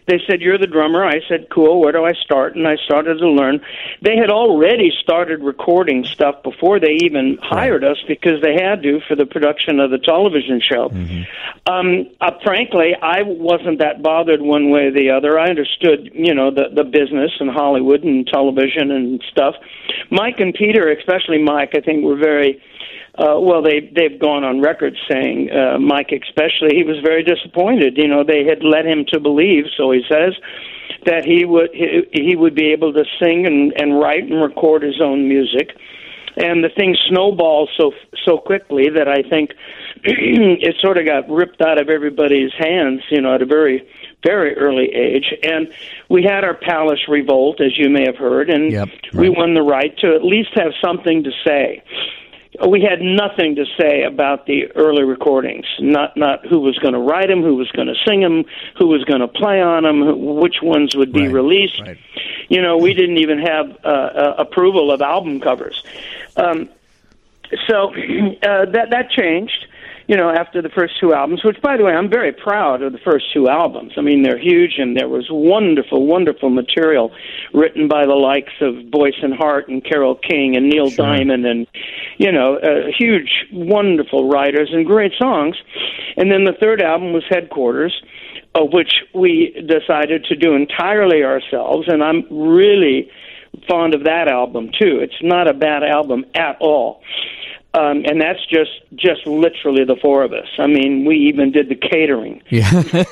they said, "You're the drummer." I said, "Cool, where do I start?" And I started to learn. They had already started recording stuff before they even hired us because they had to for the production of the television show. Mm-hmm. Um, uh, frankly, I wasn't that bothered one way or the other. I understood, you know, the, the business and Hollywood and television and stuff. Mike and Peter, especially Mike, I think were very... Uh, well, they, they've gone on record saying, uh, Mike especially, he was very disappointed. You know, they had led him to believe, so he says, that he would he, he would be able to sing and, and write and record his own music. And the thing snowballed so so quickly that I think it sort of got ripped out of everybody's hands, you know, at a very, very early age. And we had our Palace Revolt, as you may have heard, and
yep, right.
we won the right to at least have something to say. We had nothing to say about the early recordings, not not who was going to write them, who was going to sing them, who was going to play on them, who, which ones would be
right,
released.
Right.
You know, we didn't even have uh, uh, approval of album covers. Um, so uh, that that changed, you know, after the first two albums, which, by the way, I'm very proud of the first two albums. I mean, they're huge, and there was wonderful, wonderful material written by the likes of Boyce and Hart and Carole King and Neil
sure.
Diamond and, you know, uh, huge, wonderful writers and great songs. And then the third album was Headquarters, uh, which we decided to do entirely ourselves, and I'm really fond of that album, too. It's not a bad album at all. Um, and that's just, just literally the four of us. I mean, we even did the catering.
Yeah,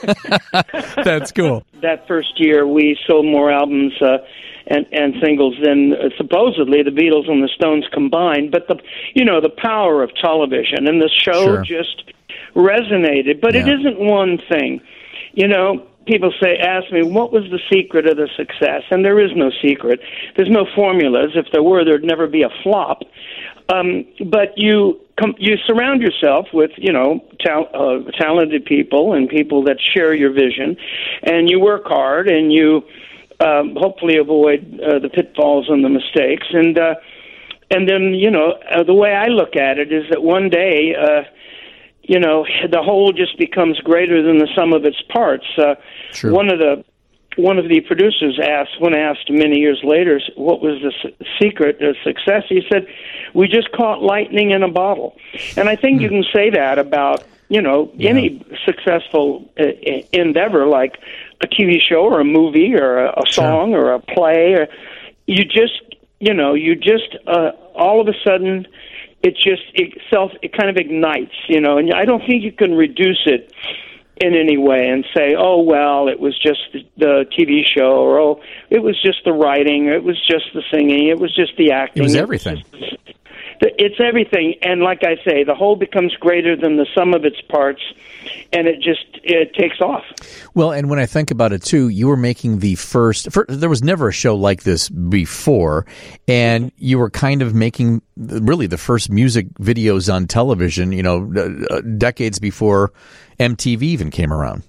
that's cool.
That first year, we sold more albums uh, and, and singles than uh, supposedly the Beatles and the Stones combined. But the, you know, the power of television and the show
sure.
just resonated. But yeah. it isn't one thing. You know, people say, ask me, what was the secret of the success? And there is no secret. There's no formulas. If there were, there'd never be a flop. Um, but you com- you surround yourself with, you know, ta- uh, talented people and people that share your vision, and you work hard, and you um, hopefully avoid uh, the pitfalls and the mistakes. And uh, and then, you know, uh, the way I look at it is that one day, uh, you know, the whole just becomes greater than the sum of its parts. Uh,
True.
One of the One of the producers asked, when asked many years later, what was the s- secret of success, he said, we just caught lightning in a bottle. And I think mm. you can say that about, you know, yeah. any successful uh, endeavor, like a T V show or a movie or a, a song sure. or a play. Or, you just, you know, you just, uh, all of a sudden, it just itself, it kind of ignites, you know, and I don't think you can reduce it in any way and say, oh, well, it was just the, the T V show, or, oh, it was just the writing, it was just the singing, it was just the acting.
It was everything.
It was just, it's everything, and like I say, the whole becomes greater than the sum of its parts, and it just, it takes off.
Well, and when I think about it, too, you were making the first, first there was never a show like this before, and you were kind of making, really, the first music videos on television, you know, uh, decades before M T V even came around.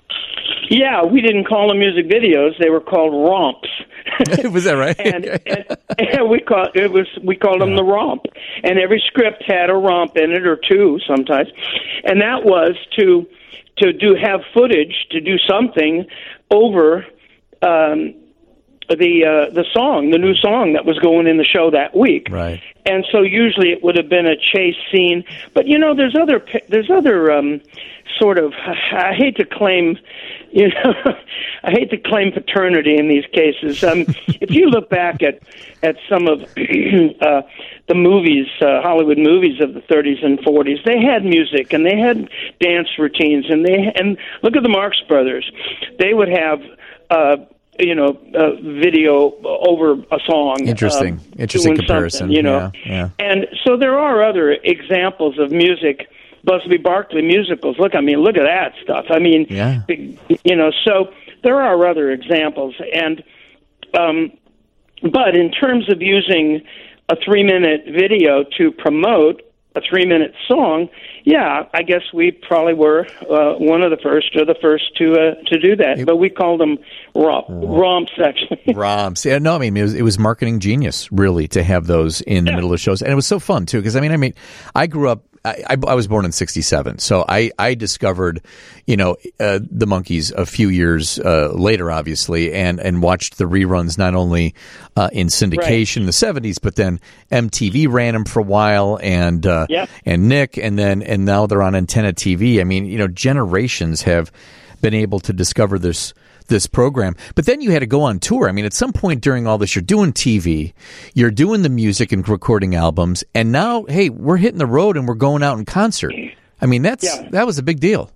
Yeah, we didn't call them music videos; they were called romps.
Was that right?
and, and, and we call it was we called them yeah. the romp, and every script had a romp in it or two sometimes, and that was to to do have footage to do something over um, the uh, the song, the new song that was going in the show that week.
Right.
And so usually it would have been a chase scene, but you know, there's other there's other um, sort of, I hate to claim, you know, I hate to claim paternity in these cases. Um, if you look back at at some of uh, the movies, uh, Hollywood movies of the thirties and forties, they had music and they had dance routines, and they and look at the Marx Brothers, they would have. Uh, you know, uh, video over a song.
Interesting.
Uh,
Interesting comparison.
You know,
yeah, yeah.
And so there are other examples of music, Busby Berkeley musicals. Look, I mean, look at that stuff. I mean,
yeah.
you know, so there are other examples. And, um, but in terms of using a three-minute video to promote a three-minute song, yeah, I guess we probably were uh, one of the first or the first to uh, to do that. It, but we called them romp, romps, actually.
Romps. Yeah, no, I mean, it was, it was marketing genius, really, to have those in the yeah. middle of shows. And it was so fun, too, because, I mean, I mean, I grew up I, I was born in sixty-seven, so I, I discovered, you know, uh, the Monkees a few years uh, later, obviously, and, and watched the reruns not only uh, in syndication right. in the seventies, but then M T V ran them for a while, and uh,
yep.
and Nick, and then and now they're on Antenna T V. I mean, you know, generations have been able to discover this. this program. But then you had to go on tour. I mean, at some point during all this, you're doing T V, you're doing the music and recording albums, and now, hey, we're hitting the road and we're going out in concert. I mean, that's yeah. that was a big deal.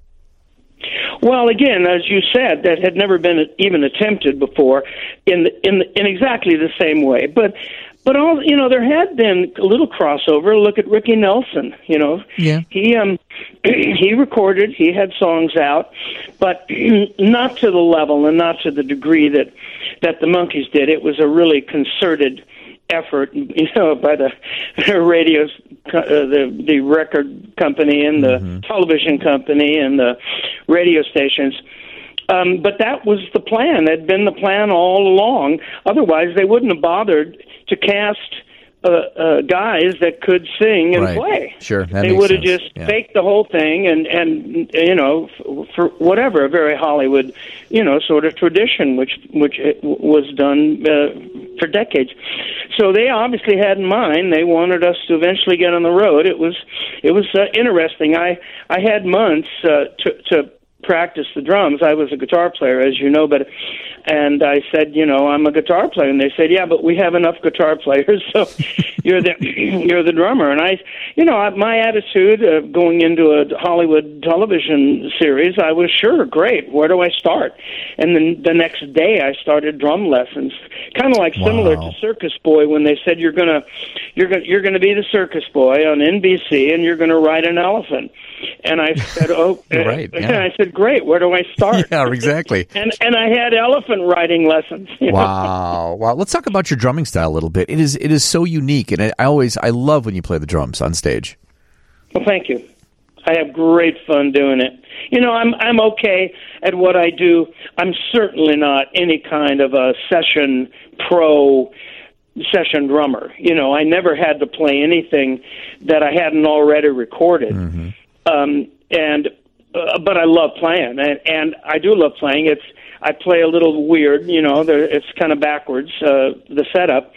Well, again, as you said, that had never been even attempted before in the, in the, in exactly the same way. But but all you know, there had been a little crossover. Look at Ricky Nelson. You know,
yeah,
he um he recorded, he had songs out, but not to the level and not to the degree that that the Monkees did. It was a really concerted effort, you know, by the radios, uh, the the record company and the mm-hmm. television company and the radio stations. Um, but that was the plan. It had been the plan all along. Otherwise, they wouldn't have bothered to cast uh, uh, guys that could sing and
right.
play.
Sure, that
they
makes
would have
sense.
just
yeah.
faked the whole thing, and and you know, f- for whatever, a very Hollywood, you know, sort of tradition, which which it w- was done uh, for decades. So they obviously had in mind they wanted us to eventually get on the road. It was it was uh, interesting. I I had months uh, to to. practice the drums. I was a guitar player, as you know, but and I said, you know, I'm a guitar player, and they said, yeah, but we have enough guitar players, so you're the you're the drummer. And I, you know, my attitude of going into a Hollywood television series, I was sure, great. Where do I start? And then the next day, I started drum lessons, kind of like
wow.
similar to Circus Boy when they said you're gonna you're gonna you're gonna be the Circus Boy on N B C, and you're gonna ride an elephant. And I said, oh,
right, yeah.
and I said, great, where do I start?
Yeah, exactly.
and and I had elephant riding lessons. You
wow,
know?
wow. Let's talk about your drumming style a little bit. It is it is so unique, and I always I love when you play the drums on stage.
Well, thank you. I have great fun doing it. You know, I'm I'm okay at what I do. I'm certainly not any kind of a session pro session drummer. You know, I never had to play anything that I hadn't already recorded.
Mm-hmm.
Um, and uh, but I love playing, and, and I do love playing. It's I play a little weird, you know. There, it's kind of backwards uh, the setup.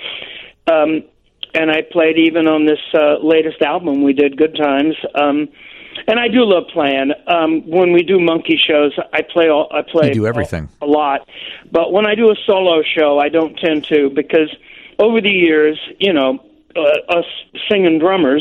Um, and I played even on this uh, latest album we did, Good Times. Um, and I do love playing. Um, when we do Monkey shows, I play. All, I play.
You do everything
a, a lot. But when I do a solo show, I don't tend to because over the years, you know. Uh, us singing drummers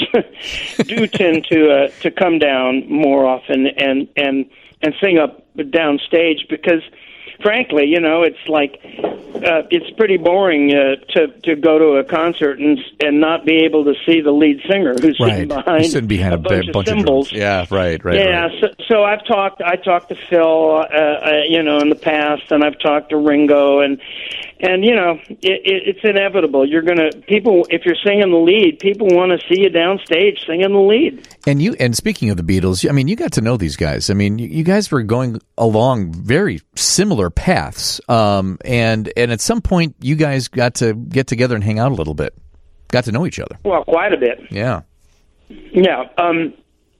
do tend to uh, to come down more often and and and sing up downstage because, frankly, you know, it's like uh, it's pretty boring uh, to to go to a concert and and not be able to see the lead singer who's
right.
sitting behind,
sitting behind a,
a bunch,
b- bunch
of cymbals.
Of yeah, right, right.
Yeah,
right.
So, so I've talked. I talked to Phil, uh, uh, you know, in the past, and I've talked to Ringo, and and you know, it, it, it's inevitable. You're gonna people if you're singing the lead, people want to see you downstage singing the lead.
And you and speaking of the Beatles, I mean, you got to know these guys. I mean, you, you guys were going along very similar paths, um, and and at some point, you guys got to get together and hang out a little bit, got to know each other.
Well, quite a bit.
Yeah,
yeah. Um,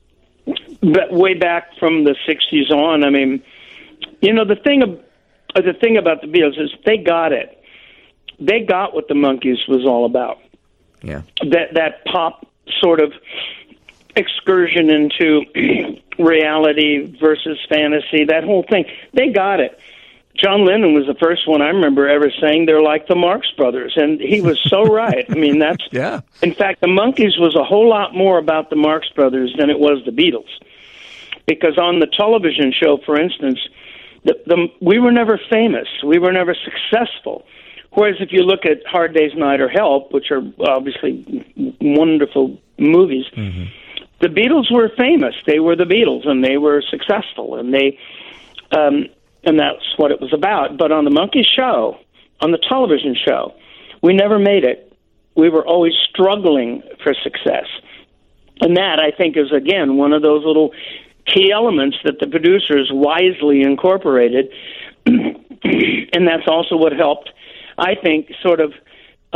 but way back from the sixties on, I mean, you know, the thing of the thing about the Beatles is they got it. They got what the Monkees was all about.
Yeah,
that that pop sort of excursion into reality versus fantasy, that whole thing. They got it. John Lennon was the first one I remember ever saying they're like the Marx Brothers, and he was so right. I mean, that's
yeah.
In fact, the Monkees was a whole lot more about the Marx Brothers than it was the Beatles, because on the television show, for instance, the, the we were never famous, we were never successful. Whereas if you look at Hard Day's Night or Help, which are obviously wonderful movies,
mm-hmm.
the Beatles were famous. They were the Beatles, and they were successful, and they. Um, And that's what it was about. But on the Monkees show, on the television show, we never made it. We were always struggling for success. And that, I think, is, again, one of those little key elements that the producers wisely incorporated. And that's also what helped, I think, sort of um,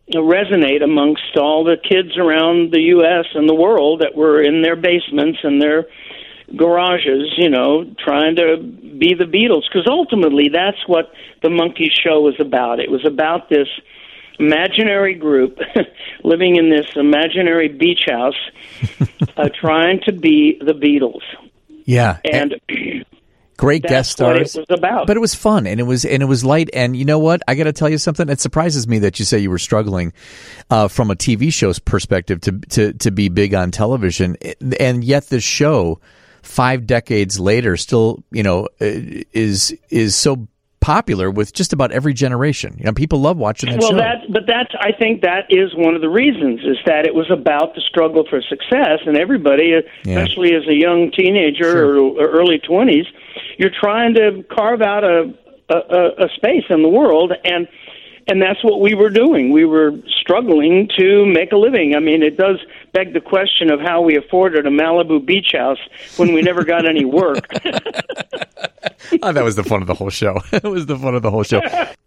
resonate amongst all the kids around the U S and the world that were in their basements and their garages, you know, trying to be the Beatles. Because ultimately, that's what the Monkees show was about. It was about this imaginary group living in this imaginary beach house, uh, trying to be the Beatles.
Yeah,
and.
Great
That's
guest stars.
What it was about.
But it was fun, and it was and it was light. And you know what? I got to tell you something. It surprises me that you say you were struggling uh, from a T V show's perspective to to to be big on television, and yet this show, five decades later, still you know is is so popular with just about every generation. You know, people love watching that
well,
show.
Well, that but that's I think that is one of the reasons is that it was about the struggle for success, and everybody, especially yeah. as a young teenager sure. or, or early twenties. You're trying to carve out a, a, a space in the world, and and that's what we were doing. We were struggling to make a living. I mean, it does beg the question of how we afforded a Malibu beach house when we never got any work.
Oh, that was the fun of the whole show. It was the fun of the whole show.